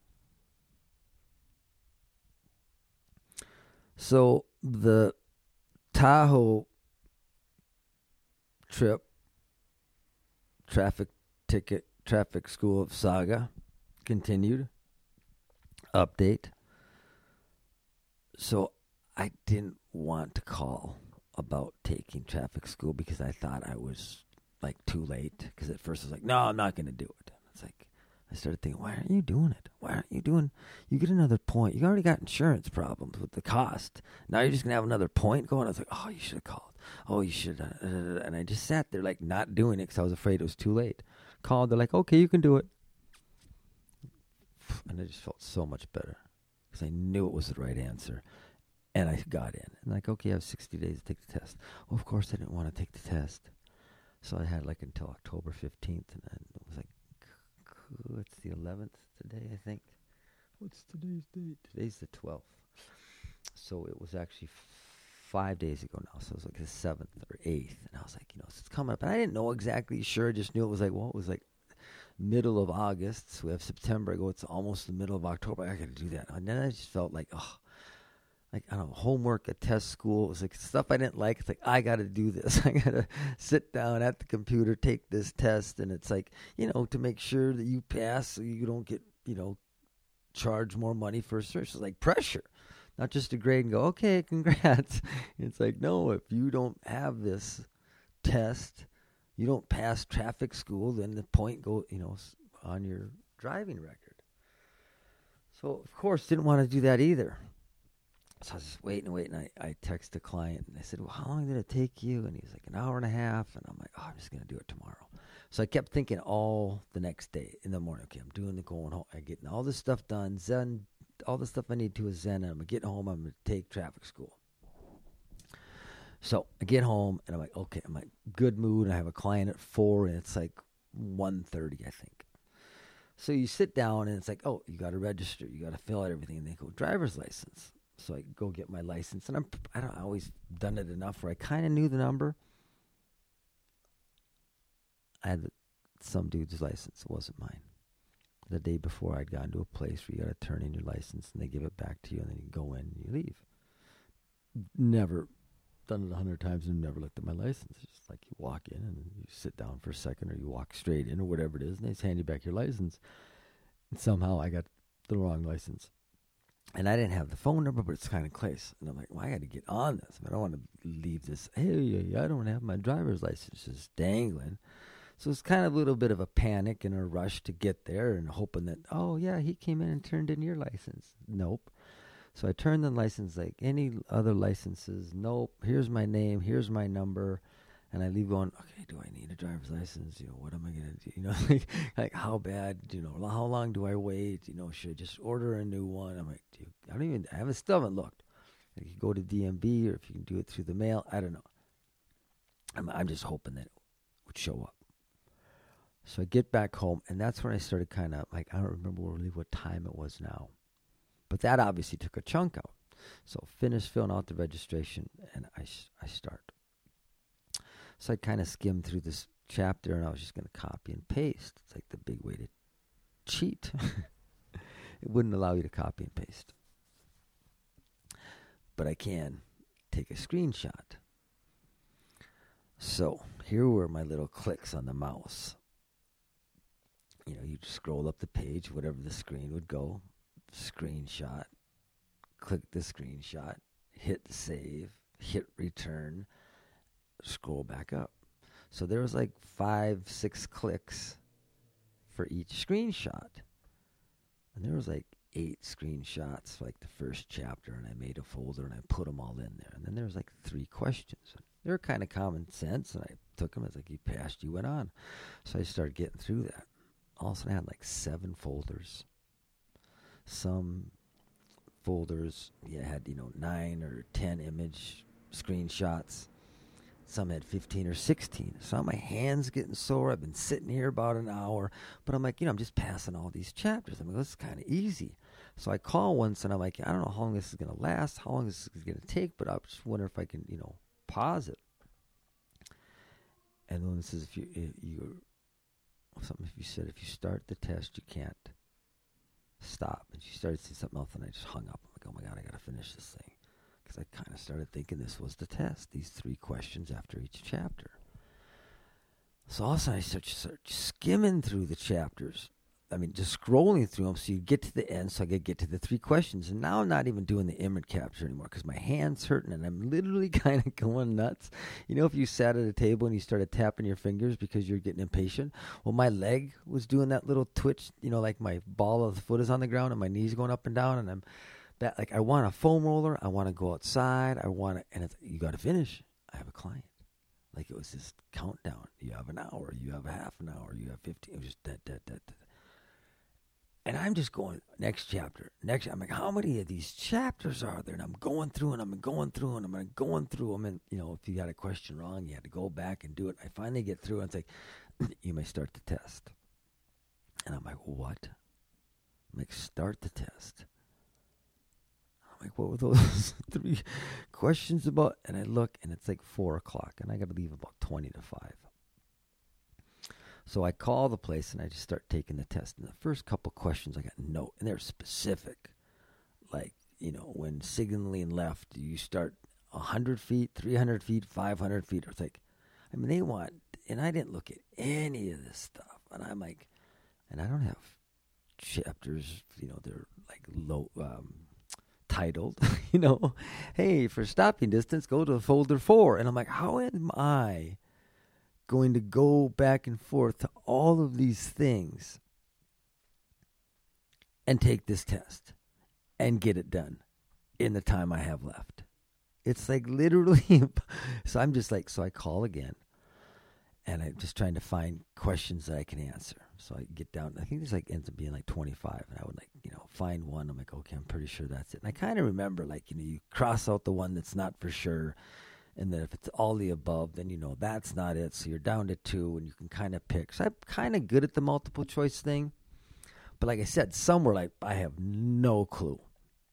So the Tahoe trip, traffic school of saga continued. Update. So I didn't want to call about taking traffic school because I thought I was like too late. Because at first I was like, no, I'm not going to do it. It's like, I started thinking, why aren't you doing it? Why aren't you doing, you get another point. You already got insurance problems with the cost. Now you're just going to have another point going. I was like, oh, you should have called. Oh, you should have. And I just sat there like not doing it because I was afraid it was too late. Called, they're like, okay, you can do it. And I just felt so much better because I knew it was the right answer. And I got in. And like, okay, I have 60 days to take the test. Well, of course I didn't want to take the test. So I had like until October 15th. And then it was like, it's the 11th today, I think. What's today's date? Today's the 12th. So it was actually 5 days ago now. So it was like the 7th or 8th. And I was like, it's coming up. And I didn't know exactly sure. I just knew it was like, it was like middle of August. So we have September. I go, it's almost the middle of October. I got to do that. And then I just felt like, like, I don't know, homework at test school. It was like stuff I didn't like. It's like, I got to do this. I got to sit down at the computer, take this test. And it's like, to make sure that you pass so you don't get, charged more money for a search. It's like pressure, not just a grade and go, okay, congrats. It's like, no, if you don't have this test, you don't pass traffic school, then the point goes, on your driving record. So, of course, didn't want to do that either. So I was just waiting. I texted a client, and I said, well, how long did it take you? And he was like, an hour and a half. And I'm like, oh, I'm just going to do it tomorrow. So I kept thinking all the next day in the morning, okay, I'm doing the going home. I'm getting all this stuff done, Zen, all the stuff I need to is Zen, and I'm getting home, I'm going to take traffic school. So I get home, and I'm like, okay, I'm like, good mood. I have a client at 4, and it's like 1:30, I think. So you sit down, and it's like, oh, you got to register. You got to fill out everything. And they go, driver's license. So I go get my license, and I always done it enough where I kind of knew the number. I had some dude's license. It wasn't mine. The day before, I'd gone to a place where you got to turn in your license, and they give it back to you, and then you go in and you leave. Never done it 100 times and never looked at my license. It's just like you walk in and you sit down for a second, or you walk straight in, or whatever it is, and they just hand you back your license. And somehow I got the wrong license. And I didn't have the phone number, but it's kind of close. And I'm like, well, I got to get on this. I don't want to leave this. Hey, I don't have my driver's license just dangling. So it's kind of a little bit of a panic and a rush to get there and hoping that, oh, yeah, he came in and turned in your license. Nope. So I turned the license like any other licenses. Nope. Here's my name. Here's my number. And I leave going, okay, do I need a driver's license? What am I going to do? Like how bad, how long do I wait? Should I just order a new one? I'm like, I still haven't looked. Like you go to DMV, or if you can do it through the mail. I don't know. I'm just hoping that it would show up. So I get back home, and that's when I started kind of, like, I don't remember really what time it was now. But that obviously took a chunk out. So finish filling out the registration, and I start. So I kind of skimmed through this chapter, and I was just going to copy and paste. It's like the big way to cheat. It wouldn't allow you to copy and paste. But I can take a screenshot. So here were my little clicks on the mouse. You scroll up the page, whatever the screen would go, screenshot, click the screenshot, hit save, hit return, scroll back up. So there was like 5-6 clicks for each screenshot. And there was like 8 screenshots, like the first chapter, and I made a folder and I put them all in there. And then there was like 3 questions. They were kind of common sense, and I took them as like, you passed, you went on. So I started getting through that. All of a sudden I had like 7 folders. Some folders had 9 or 10 image screenshots. Some had 15 or 16. So my hands getting sore. I've been sitting here about an hour, but I'm like, I'm just passing all these chapters. I'm like, this is kind of easy. So I call once, and I'm like, I don't know how long this is going to last, how long this is going to take, but I just wonder if I can, pause it. And then it says, if you said if you start the test, you can't stop. And she started saying something else, and I just hung up. I'm like, oh my God, I got to finish this thing. Because I kind of started thinking this was the test, these 3 questions after each chapter. So all of a sudden I start skimming through the chapters. Just scrolling through them, so you get to the end, so I could get to the 3 questions. And now I'm not even doing the image capture anymore because my hand's hurting, and I'm literally kind of going nuts. If you sat at a table and you started tapping your fingers because you're getting impatient. Well, my leg was doing that little twitch, like my ball of the foot is on the ground and my knees going up and down, and I'm that, like, I want a foam roller, I want to go outside, and it's, you got to finish. I have a client. Like, it was this countdown. You have an hour, you have a half an hour, you have 15. It was just that. And I'm just going, next chapter. I'm like, how many of these chapters are there? And I'm going through, and I'm going through them. And, if you got a question wrong, you had to go back and do it. I finally get through, and it's like, you may start the test. And I'm like, what? I'm like, start the test. I'm like, what were those 3 questions about? And I look, and it's like 4 o'clock, and I got to leave about 20 to 5. So I call the place, and I just start taking the test. And the first couple questions I got no, and they're specific. Like, when signaling left, you start 100 feet, 300 feet, 500 feet. Or it's like, they want, and I didn't look at any of this stuff. And I'm like, and I don't have chapters, they're like low, titled, hey, for stopping distance, go to folder 4. And I'm like, how am I going to go back and forth to all of these things and take this test and get it done in the time I have left? It's like literally. So I'm just like, so I call again, and I'm just trying to find questions that I can answer. So I get down, I think this like ends up being like 25, and I would find one. I'm like, okay, I'm pretty sure that's it. And I kind of remember, you cross out the one that's not for sure. And then if it's all the above, then that's not it. So you're down to 2, and you can kind of pick. So I'm kind of good at the multiple choice thing. But like I said, somewhere I have no clue.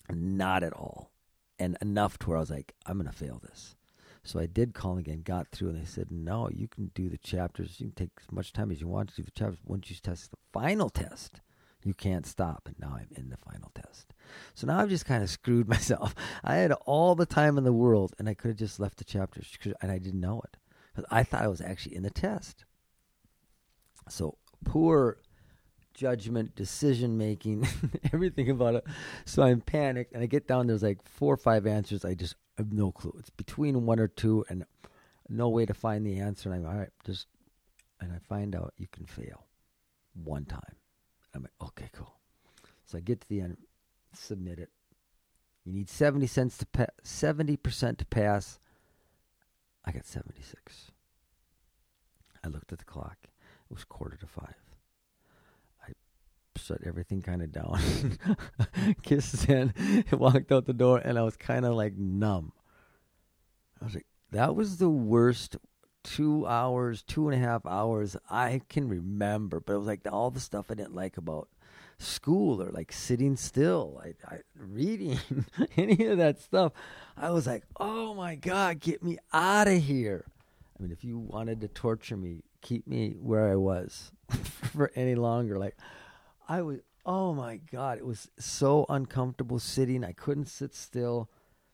Not at all. And enough to where I was like, I'm going to fail this. So I did call again, got through, and they said, no, you can do the chapters. You can take as much time as you want to do the chapters. Once you test the final test, you can't stop. And now I'm in the final test. So now I've just kind of screwed myself. I had all the time in the world, and I could have just left the chapters, and I didn't know it. Because I thought I was actually in the test. So poor judgment, decision-making, everything about it. So I'm panicked, and I get down, there's like 4 or 5 answers. I have no clue. It's between 1 or 2 and no way to find the answer. And I'm all right, and I find out you can fail 1 time. I'm like, okay, cool. So I get to the end, submit it. You need 70% to pass. I got 76. I looked at the clock. It was 4:45. I shut everything kind of down, kissed Zen, and walked out the door, and I was kind of like numb. I was like, that was the worst 2 hours, 2.5 hours I can remember. But it was like all the stuff I didn't like about school, or like sitting still, reading, any of that stuff. I was like, oh my God, get me out of here. I mean, if you wanted to torture me, keep me where I was for any longer. Like, I was, oh my God, it was so uncomfortable sitting. I couldn't sit still.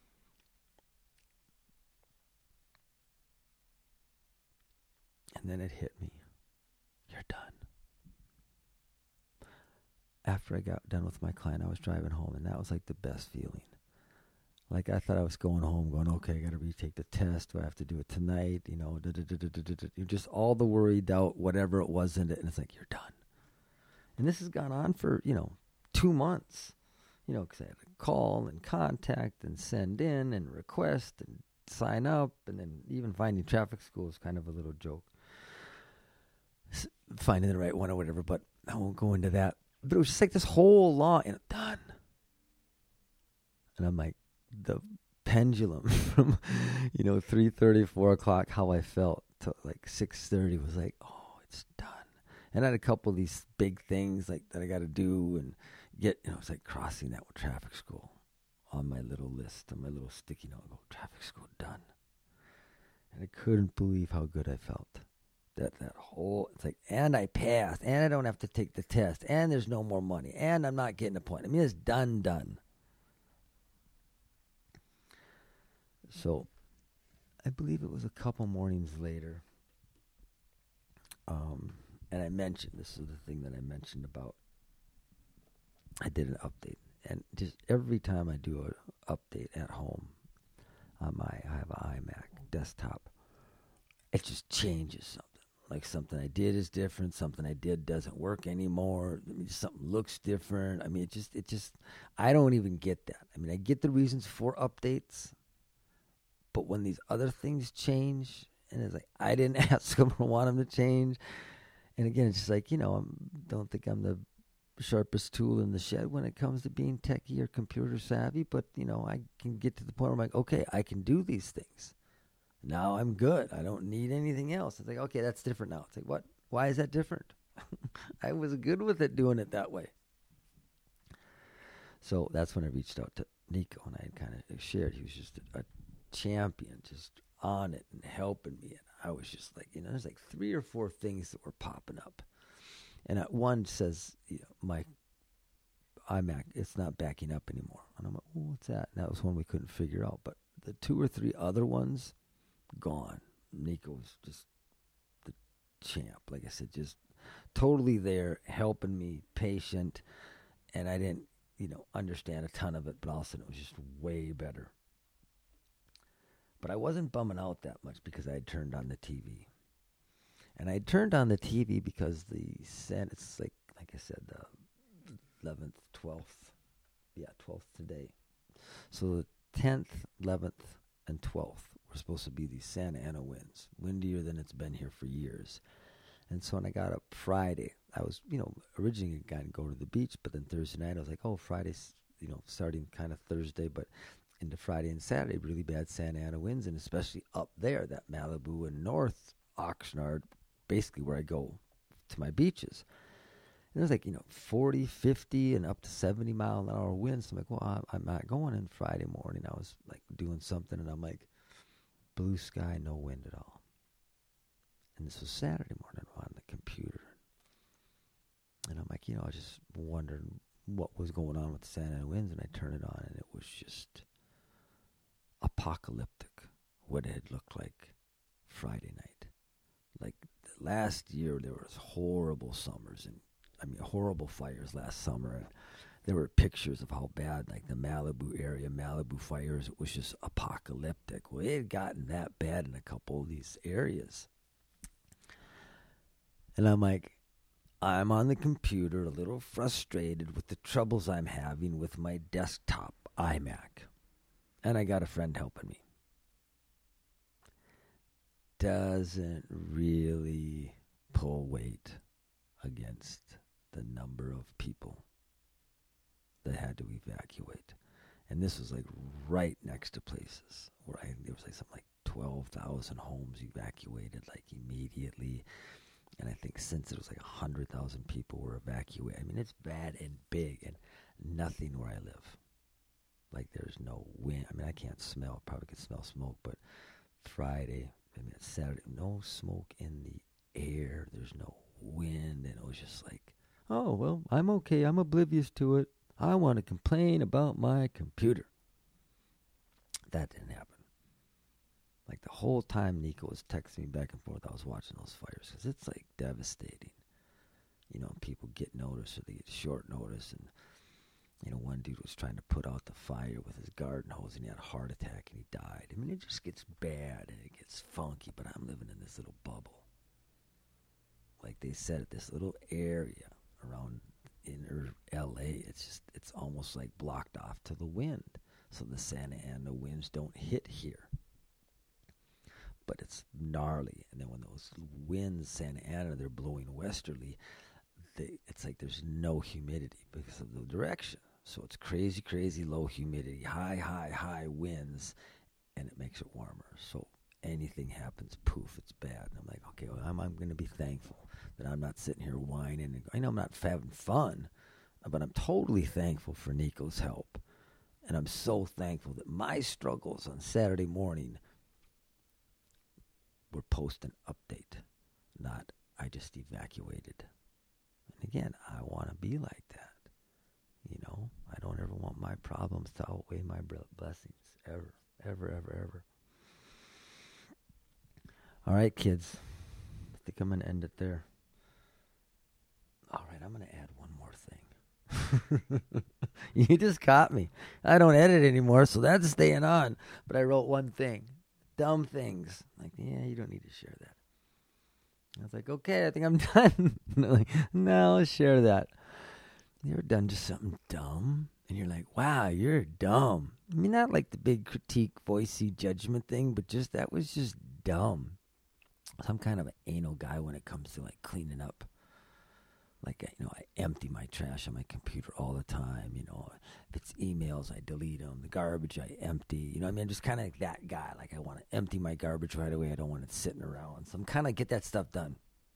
And then it hit me. You're done. After I got done with my client, I was driving home, and that was like the best feeling. Like, I thought I was going home, going, okay, I got to retake the test. Do I have to do it tonight? You know, just all the worry, doubt, whatever it was in it. And it's like, you're done. And this has gone on for, 2 months, because I had to call and contact and send in and request and sign up. And then even finding traffic school is kind of a little joke. Finding the right one or whatever, but I won't go into that. But it was just like this whole law, and done. And I'm like, the pendulum from 3:30, 4 o'clock, how I felt to like 6:30 was like, oh, it's done. And I had a couple of these big things like that I got to do and get. It's like crossing that with traffic school on my little list, on my little sticky note. Go, traffic school done. And I couldn't believe how good I felt. That whole, it's like, and I passed, and I don't have to take the test, and there's no more money, and I'm not getting a point. I mean, it's done. So, I believe it was a couple mornings later, and I mentioned, this is the thing that I mentioned about, I did an update, and just every time I do an update at home, I have an iMac desktop, it just changes something. Like something I did is different. Something I did doesn't work anymore. I mean, something looks different. I mean, it just, I don't even get that. I mean, I get the reasons for updates, but when these other things change, and it's like, I didn't ask them or want them to change. And again, it's just like, I don't think I'm the sharpest tool in the shed when it comes to being techie or computer savvy, but, I can get to the point where I'm like, okay, I can do these things. Now I'm good. I don't need anything else. It's like, okay, that's different now. It's like, what? Why is that different? I was good with it doing it that way. So that's when I reached out to Nico, and I had kind of shared. He was just a champion, just on it and helping me. And I was just like, there's like 3 or 4 things that were popping up. And one says, my iMac, it's not backing up anymore. And I'm like, oh, what's that? And that was one we couldn't figure out. But the 2 or 3 other ones, gone. Nico was just the champ. Like I said, just totally there, helping me, patient. And I didn't, understand a ton of it, but all of a sudden it was just way better. But I wasn't bumming out that much because I had turned on the TV. And I had turned on the TV because it's like I said, the 11th, 12th. Yeah, 12th today. So the 10th, 11th, and 12th were supposed to be these Santa Ana winds, windier than it's been here for years. And so when I got up Friday, I was, originally going to go to the beach, but then Thursday night I was like, oh, Friday's, starting kind of Thursday, but into Friday and Saturday, really bad Santa Ana winds, and especially up there, that Malibu and North Oxnard, basically where I go to my beaches. And it was like, 40, 50, and up to 70 mile an hour winds. So I'm like, well, I'm not going in Friday morning. I was like doing something, and I'm like, blue sky, no wind at all. And this was Saturday morning on the computer. And I'm like, I was just wondering what was going on with the Santa Ana winds, and I turned it on, and it was just apocalyptic, what it had looked like Friday night. Like last year, there was horrible summers, and horrible fires last summer. And there were pictures of how bad, like the Malibu area, Malibu fires, it was just apocalyptic. Well, it had gotten that bad in a couple of these areas. And I'm like, I'm on the computer, a little frustrated with the troubles I'm having with my desktop iMac. And I got a friend helping me. Doesn't really pull weight against the number of people that had to evacuate. And this was like right next to places where there was like something like 12,000 homes evacuated like immediately. And I think since it was like 100,000 people were evacuated. It's bad and big, and nothing where I live. Like there's no wind. I can't smell. Probably could smell smoke, but Friday, it's Saturday, no smoke in the air. There's no wind, and it was just like, oh, well, I'm okay. I'm oblivious to it. I want to complain about my computer. That didn't happen. Like the whole time Nico was texting me back and forth, I was watching those fires because it's like devastating. People get notice or they get short notice. And, one dude was trying to put out the fire with his garden hose and he had a heart attack and he died. It just gets bad and it gets funky, but I'm living in this little bubble. Like they said, this little area around inner LA, it's almost like blocked off to the wind. So the Santa Ana winds don't hit here. But it's gnarly. And then when those winds, Santa Ana, they're blowing westerly, it's like there's no humidity because of the direction. So it's crazy, crazy low humidity, high winds, and it makes it warmer. So anything happens, poof, it's bad. And I'm like, okay, well, I'm going to be thankful that I'm not sitting here whining. And I know I'm not having fun, but I'm totally thankful for Nico's help. And I'm so thankful that my struggles on Saturday morning were post an update, not I just evacuated. And again, I want to be like that. I don't ever want my problems to outweigh my blessings. Ever, ever, ever, ever. All right, kids. I think I'm going to end it there. All right, I'm going to add one more thing. You just caught me. I don't edit anymore, so that's staying on. But I wrote one thing. Dumb things. Like, yeah, you don't need to share that. I was like, okay, I think I'm done. Like, no, let's share that. You ever done just something dumb? And you're like, wow, you're dumb. Not like the big critique, voicey judgment thing, but just that was just dumb. I'm kind of an anal guy when it comes to like cleaning up. Like, I empty my trash on my computer all the time. If it's emails, I delete them. The garbage, I empty. I'm just kind of like that guy. Like, I want to empty my garbage right away. I don't want it sitting around. So I'm kind of get that stuff done.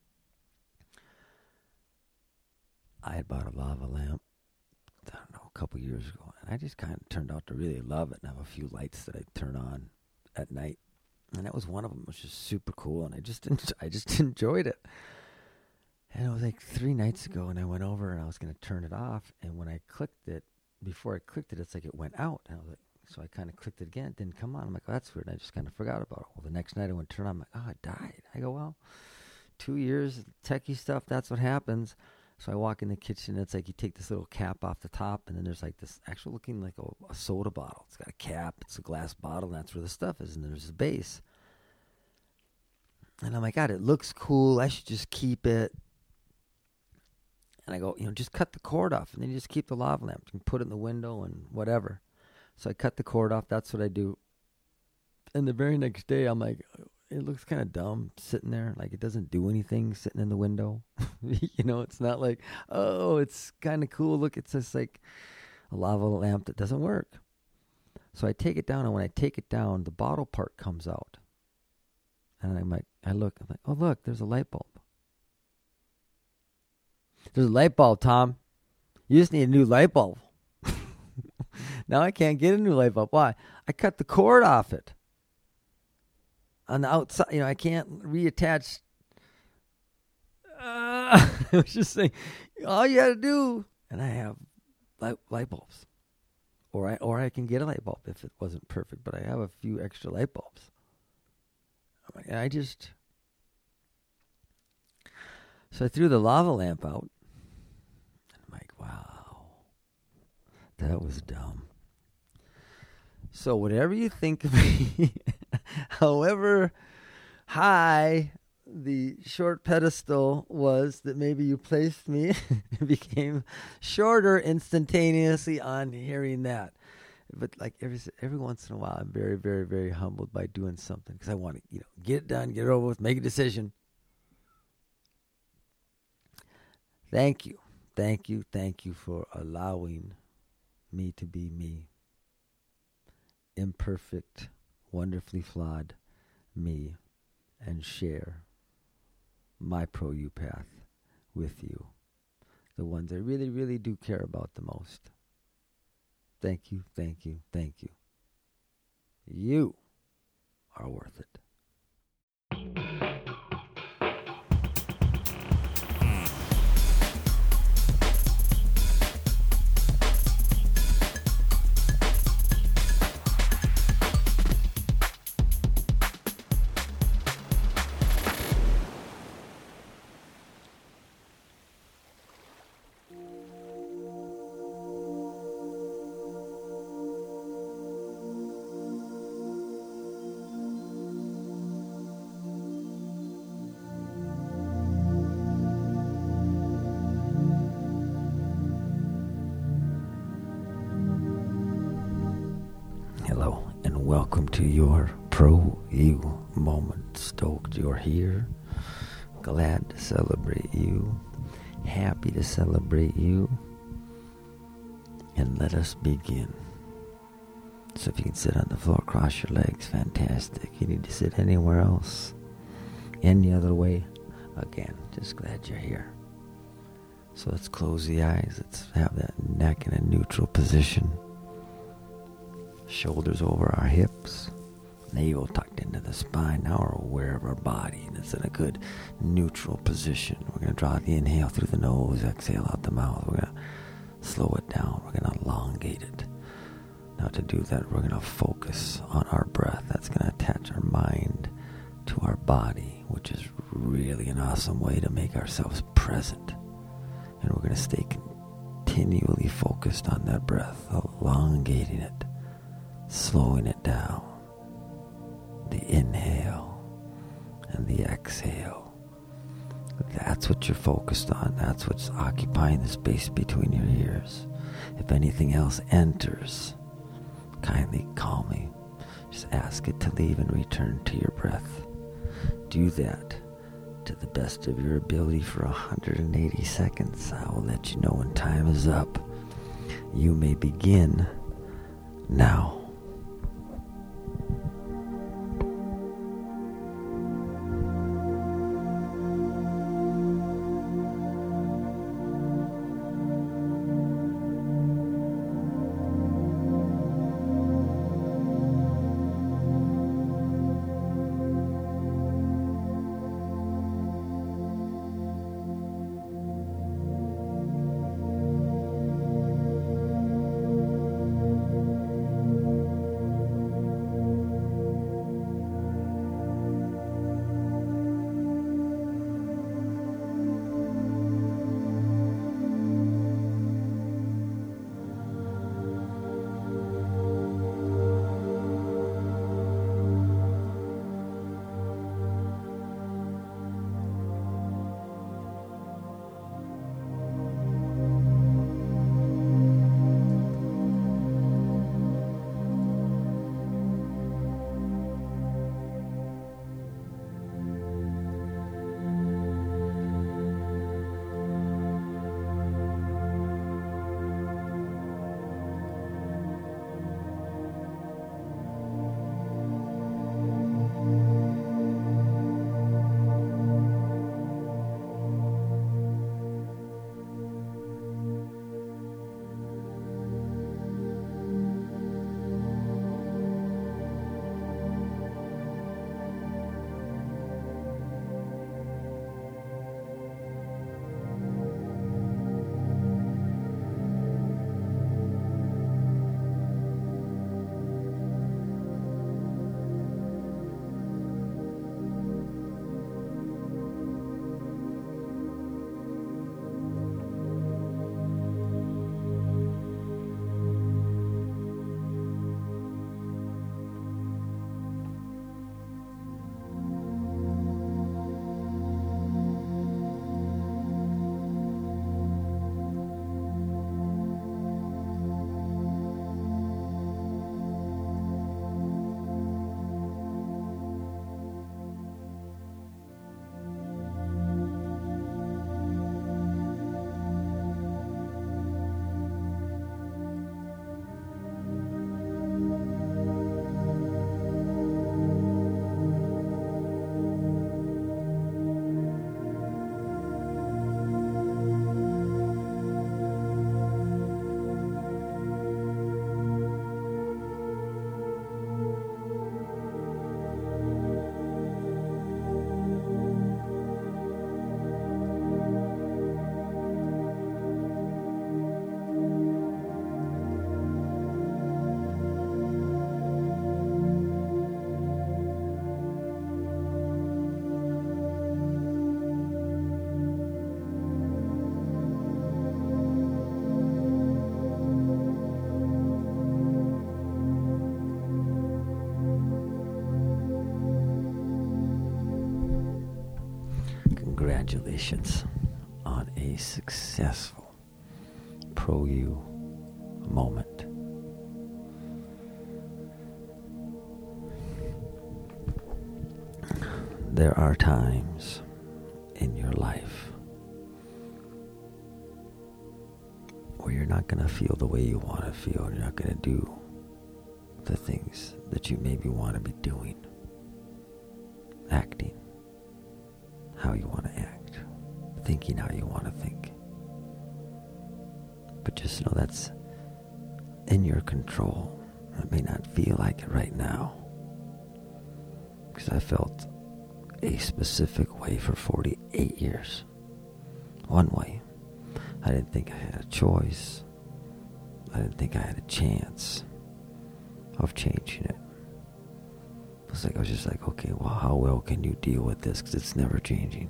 I had bought a lava lamp, I don't know, a couple years ago. And I just kind of turned out to really love it and have a few lights that I turn on at night. And that was one of them, which is super cool. And I just enjoyed it. And it was like 3 nights ago, and I went over and I was going to turn it off. And when I clicked it, before I clicked it, it's like it went out. And I was like, so I kind of clicked it again. It didn't come on. I'm like, oh, that's weird. And I just kind of forgot about it. Well, the next night I went to turn it on. I'm like, oh, it died. I go, well, 2 years, techie stuff, that's what happens. So I walk in the kitchen. It's like you take this little cap off the top, and then there's like this actual looking like a soda bottle. It's got a cap. It's a glass bottle, and that's where the stuff is. And there's a base. And I'm like, God, it looks cool. I should just keep it. And I go, just cut the cord off, and then you just keep the lava lamp. You can put it in the window and whatever. So I cut the cord off. That's what I do. And the very next day, I'm like, it looks kind of dumb sitting there. Like, it doesn't do anything sitting in the window. It's not like, oh, it's kind of cool. Look, it's just like a lava lamp that doesn't work. So I take it down, and when I take it down, the bottle part comes out. And I'm like, I'm like, oh, look, there's a light bulb. There's a light bulb, Tom. You just need a new light bulb. Now I can't get a new light bulb. Why? I cut the cord off it. On the outside, I can't reattach. I was just saying, all you got to do, and I have light bulbs. Or I can get a light bulb if it wasn't perfect, but I have a few extra light bulbs. So I threw the lava lamp out. I'm like, wow, that was dumb. So whatever you think of me, however high the short pedestal was that maybe you placed me, it became shorter instantaneously on hearing that. But like every once in a while, I'm very, very, very humbled by doing something because I want to, get it done, get it over with, make a decision. Thank you for allowing me to be me. Imperfect, wonderfully flawed me, and share my Pro-U path with you, the ones I really, really do care about the most. Thank you. You are worth it. Hello, and welcome to your Pro-U moment. Stoked you're here. Glad to celebrate you. Happy to celebrate you. And let us begin. So if you can sit on the floor, cross your legs, fantastic. You need to sit anywhere else, any other way, again, just glad you're here. So let's close the eyes. Let's have that neck in a neutral position. Shoulders over our hips, navel tucked into the spine. Now we're aware of our body, and it's in a good neutral position. We're going to draw the inhale through the nose, exhale out the mouth. We're going to slow it down. We're going to elongate it. Now to do that, we're going to focus on our breath. That's going to attach our mind to our body, which is really an awesome way to make ourselves present. And we're going to stay continually focused on that breath, elongating it, slowing it down. The inhale and the exhale. That's what you're focused on. That's what's occupying the space between your ears. If anything else enters, kindly call me. Just ask it to leave and return to your breath. Do that to the best of your ability for 180 seconds. I will let you know when time is up. You may begin now. Congratulations on a successful Pro You moment. There are times in your life where you're not going to feel the way you want to feel. You're not going to do the things that you maybe want to be doing, acting how you want to act, thinking how you want to think. But just know that's in your control. It may not feel like it right now, because I felt a specific way for 48 years. One way. I didn't think I had a choice. I didn't think I had a chance of changing it. I was just like, okay, well, how well can you deal with this? Because it's never changing.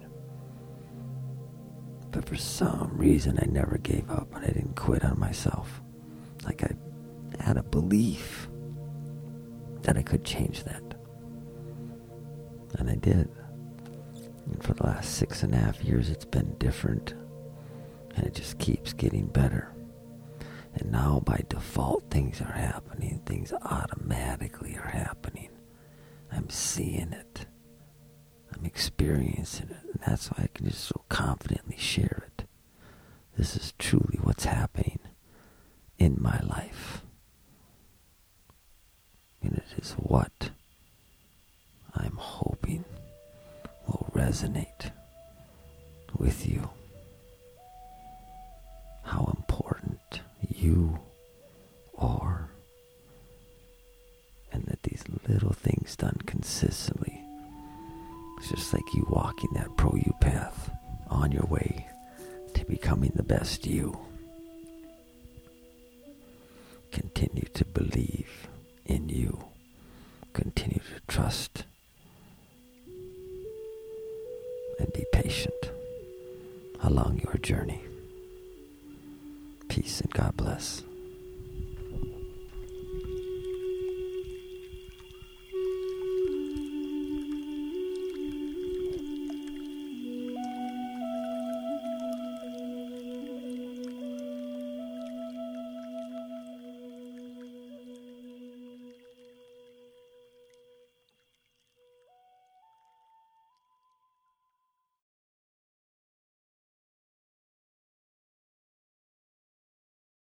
But for some reason, I never gave up and I didn't quit on myself. Like I had a belief that I could change that. And I did. And for the last 6.5 years, it's been different. And it just keeps getting better. And now by default, things are happening. Things automatically are happening. I'm seeing it. I'm experiencing it. And that's why I can just so confidently share it. This is truly what's happening in my life. And it is what I'm hoping will resonate with you. How important you are. And that these little things done consistently, it's just like you walking that Pro You path on your way to becoming the best you. Continue to believe in you. Continue to trust. And be patient along your journey. Peace and God bless.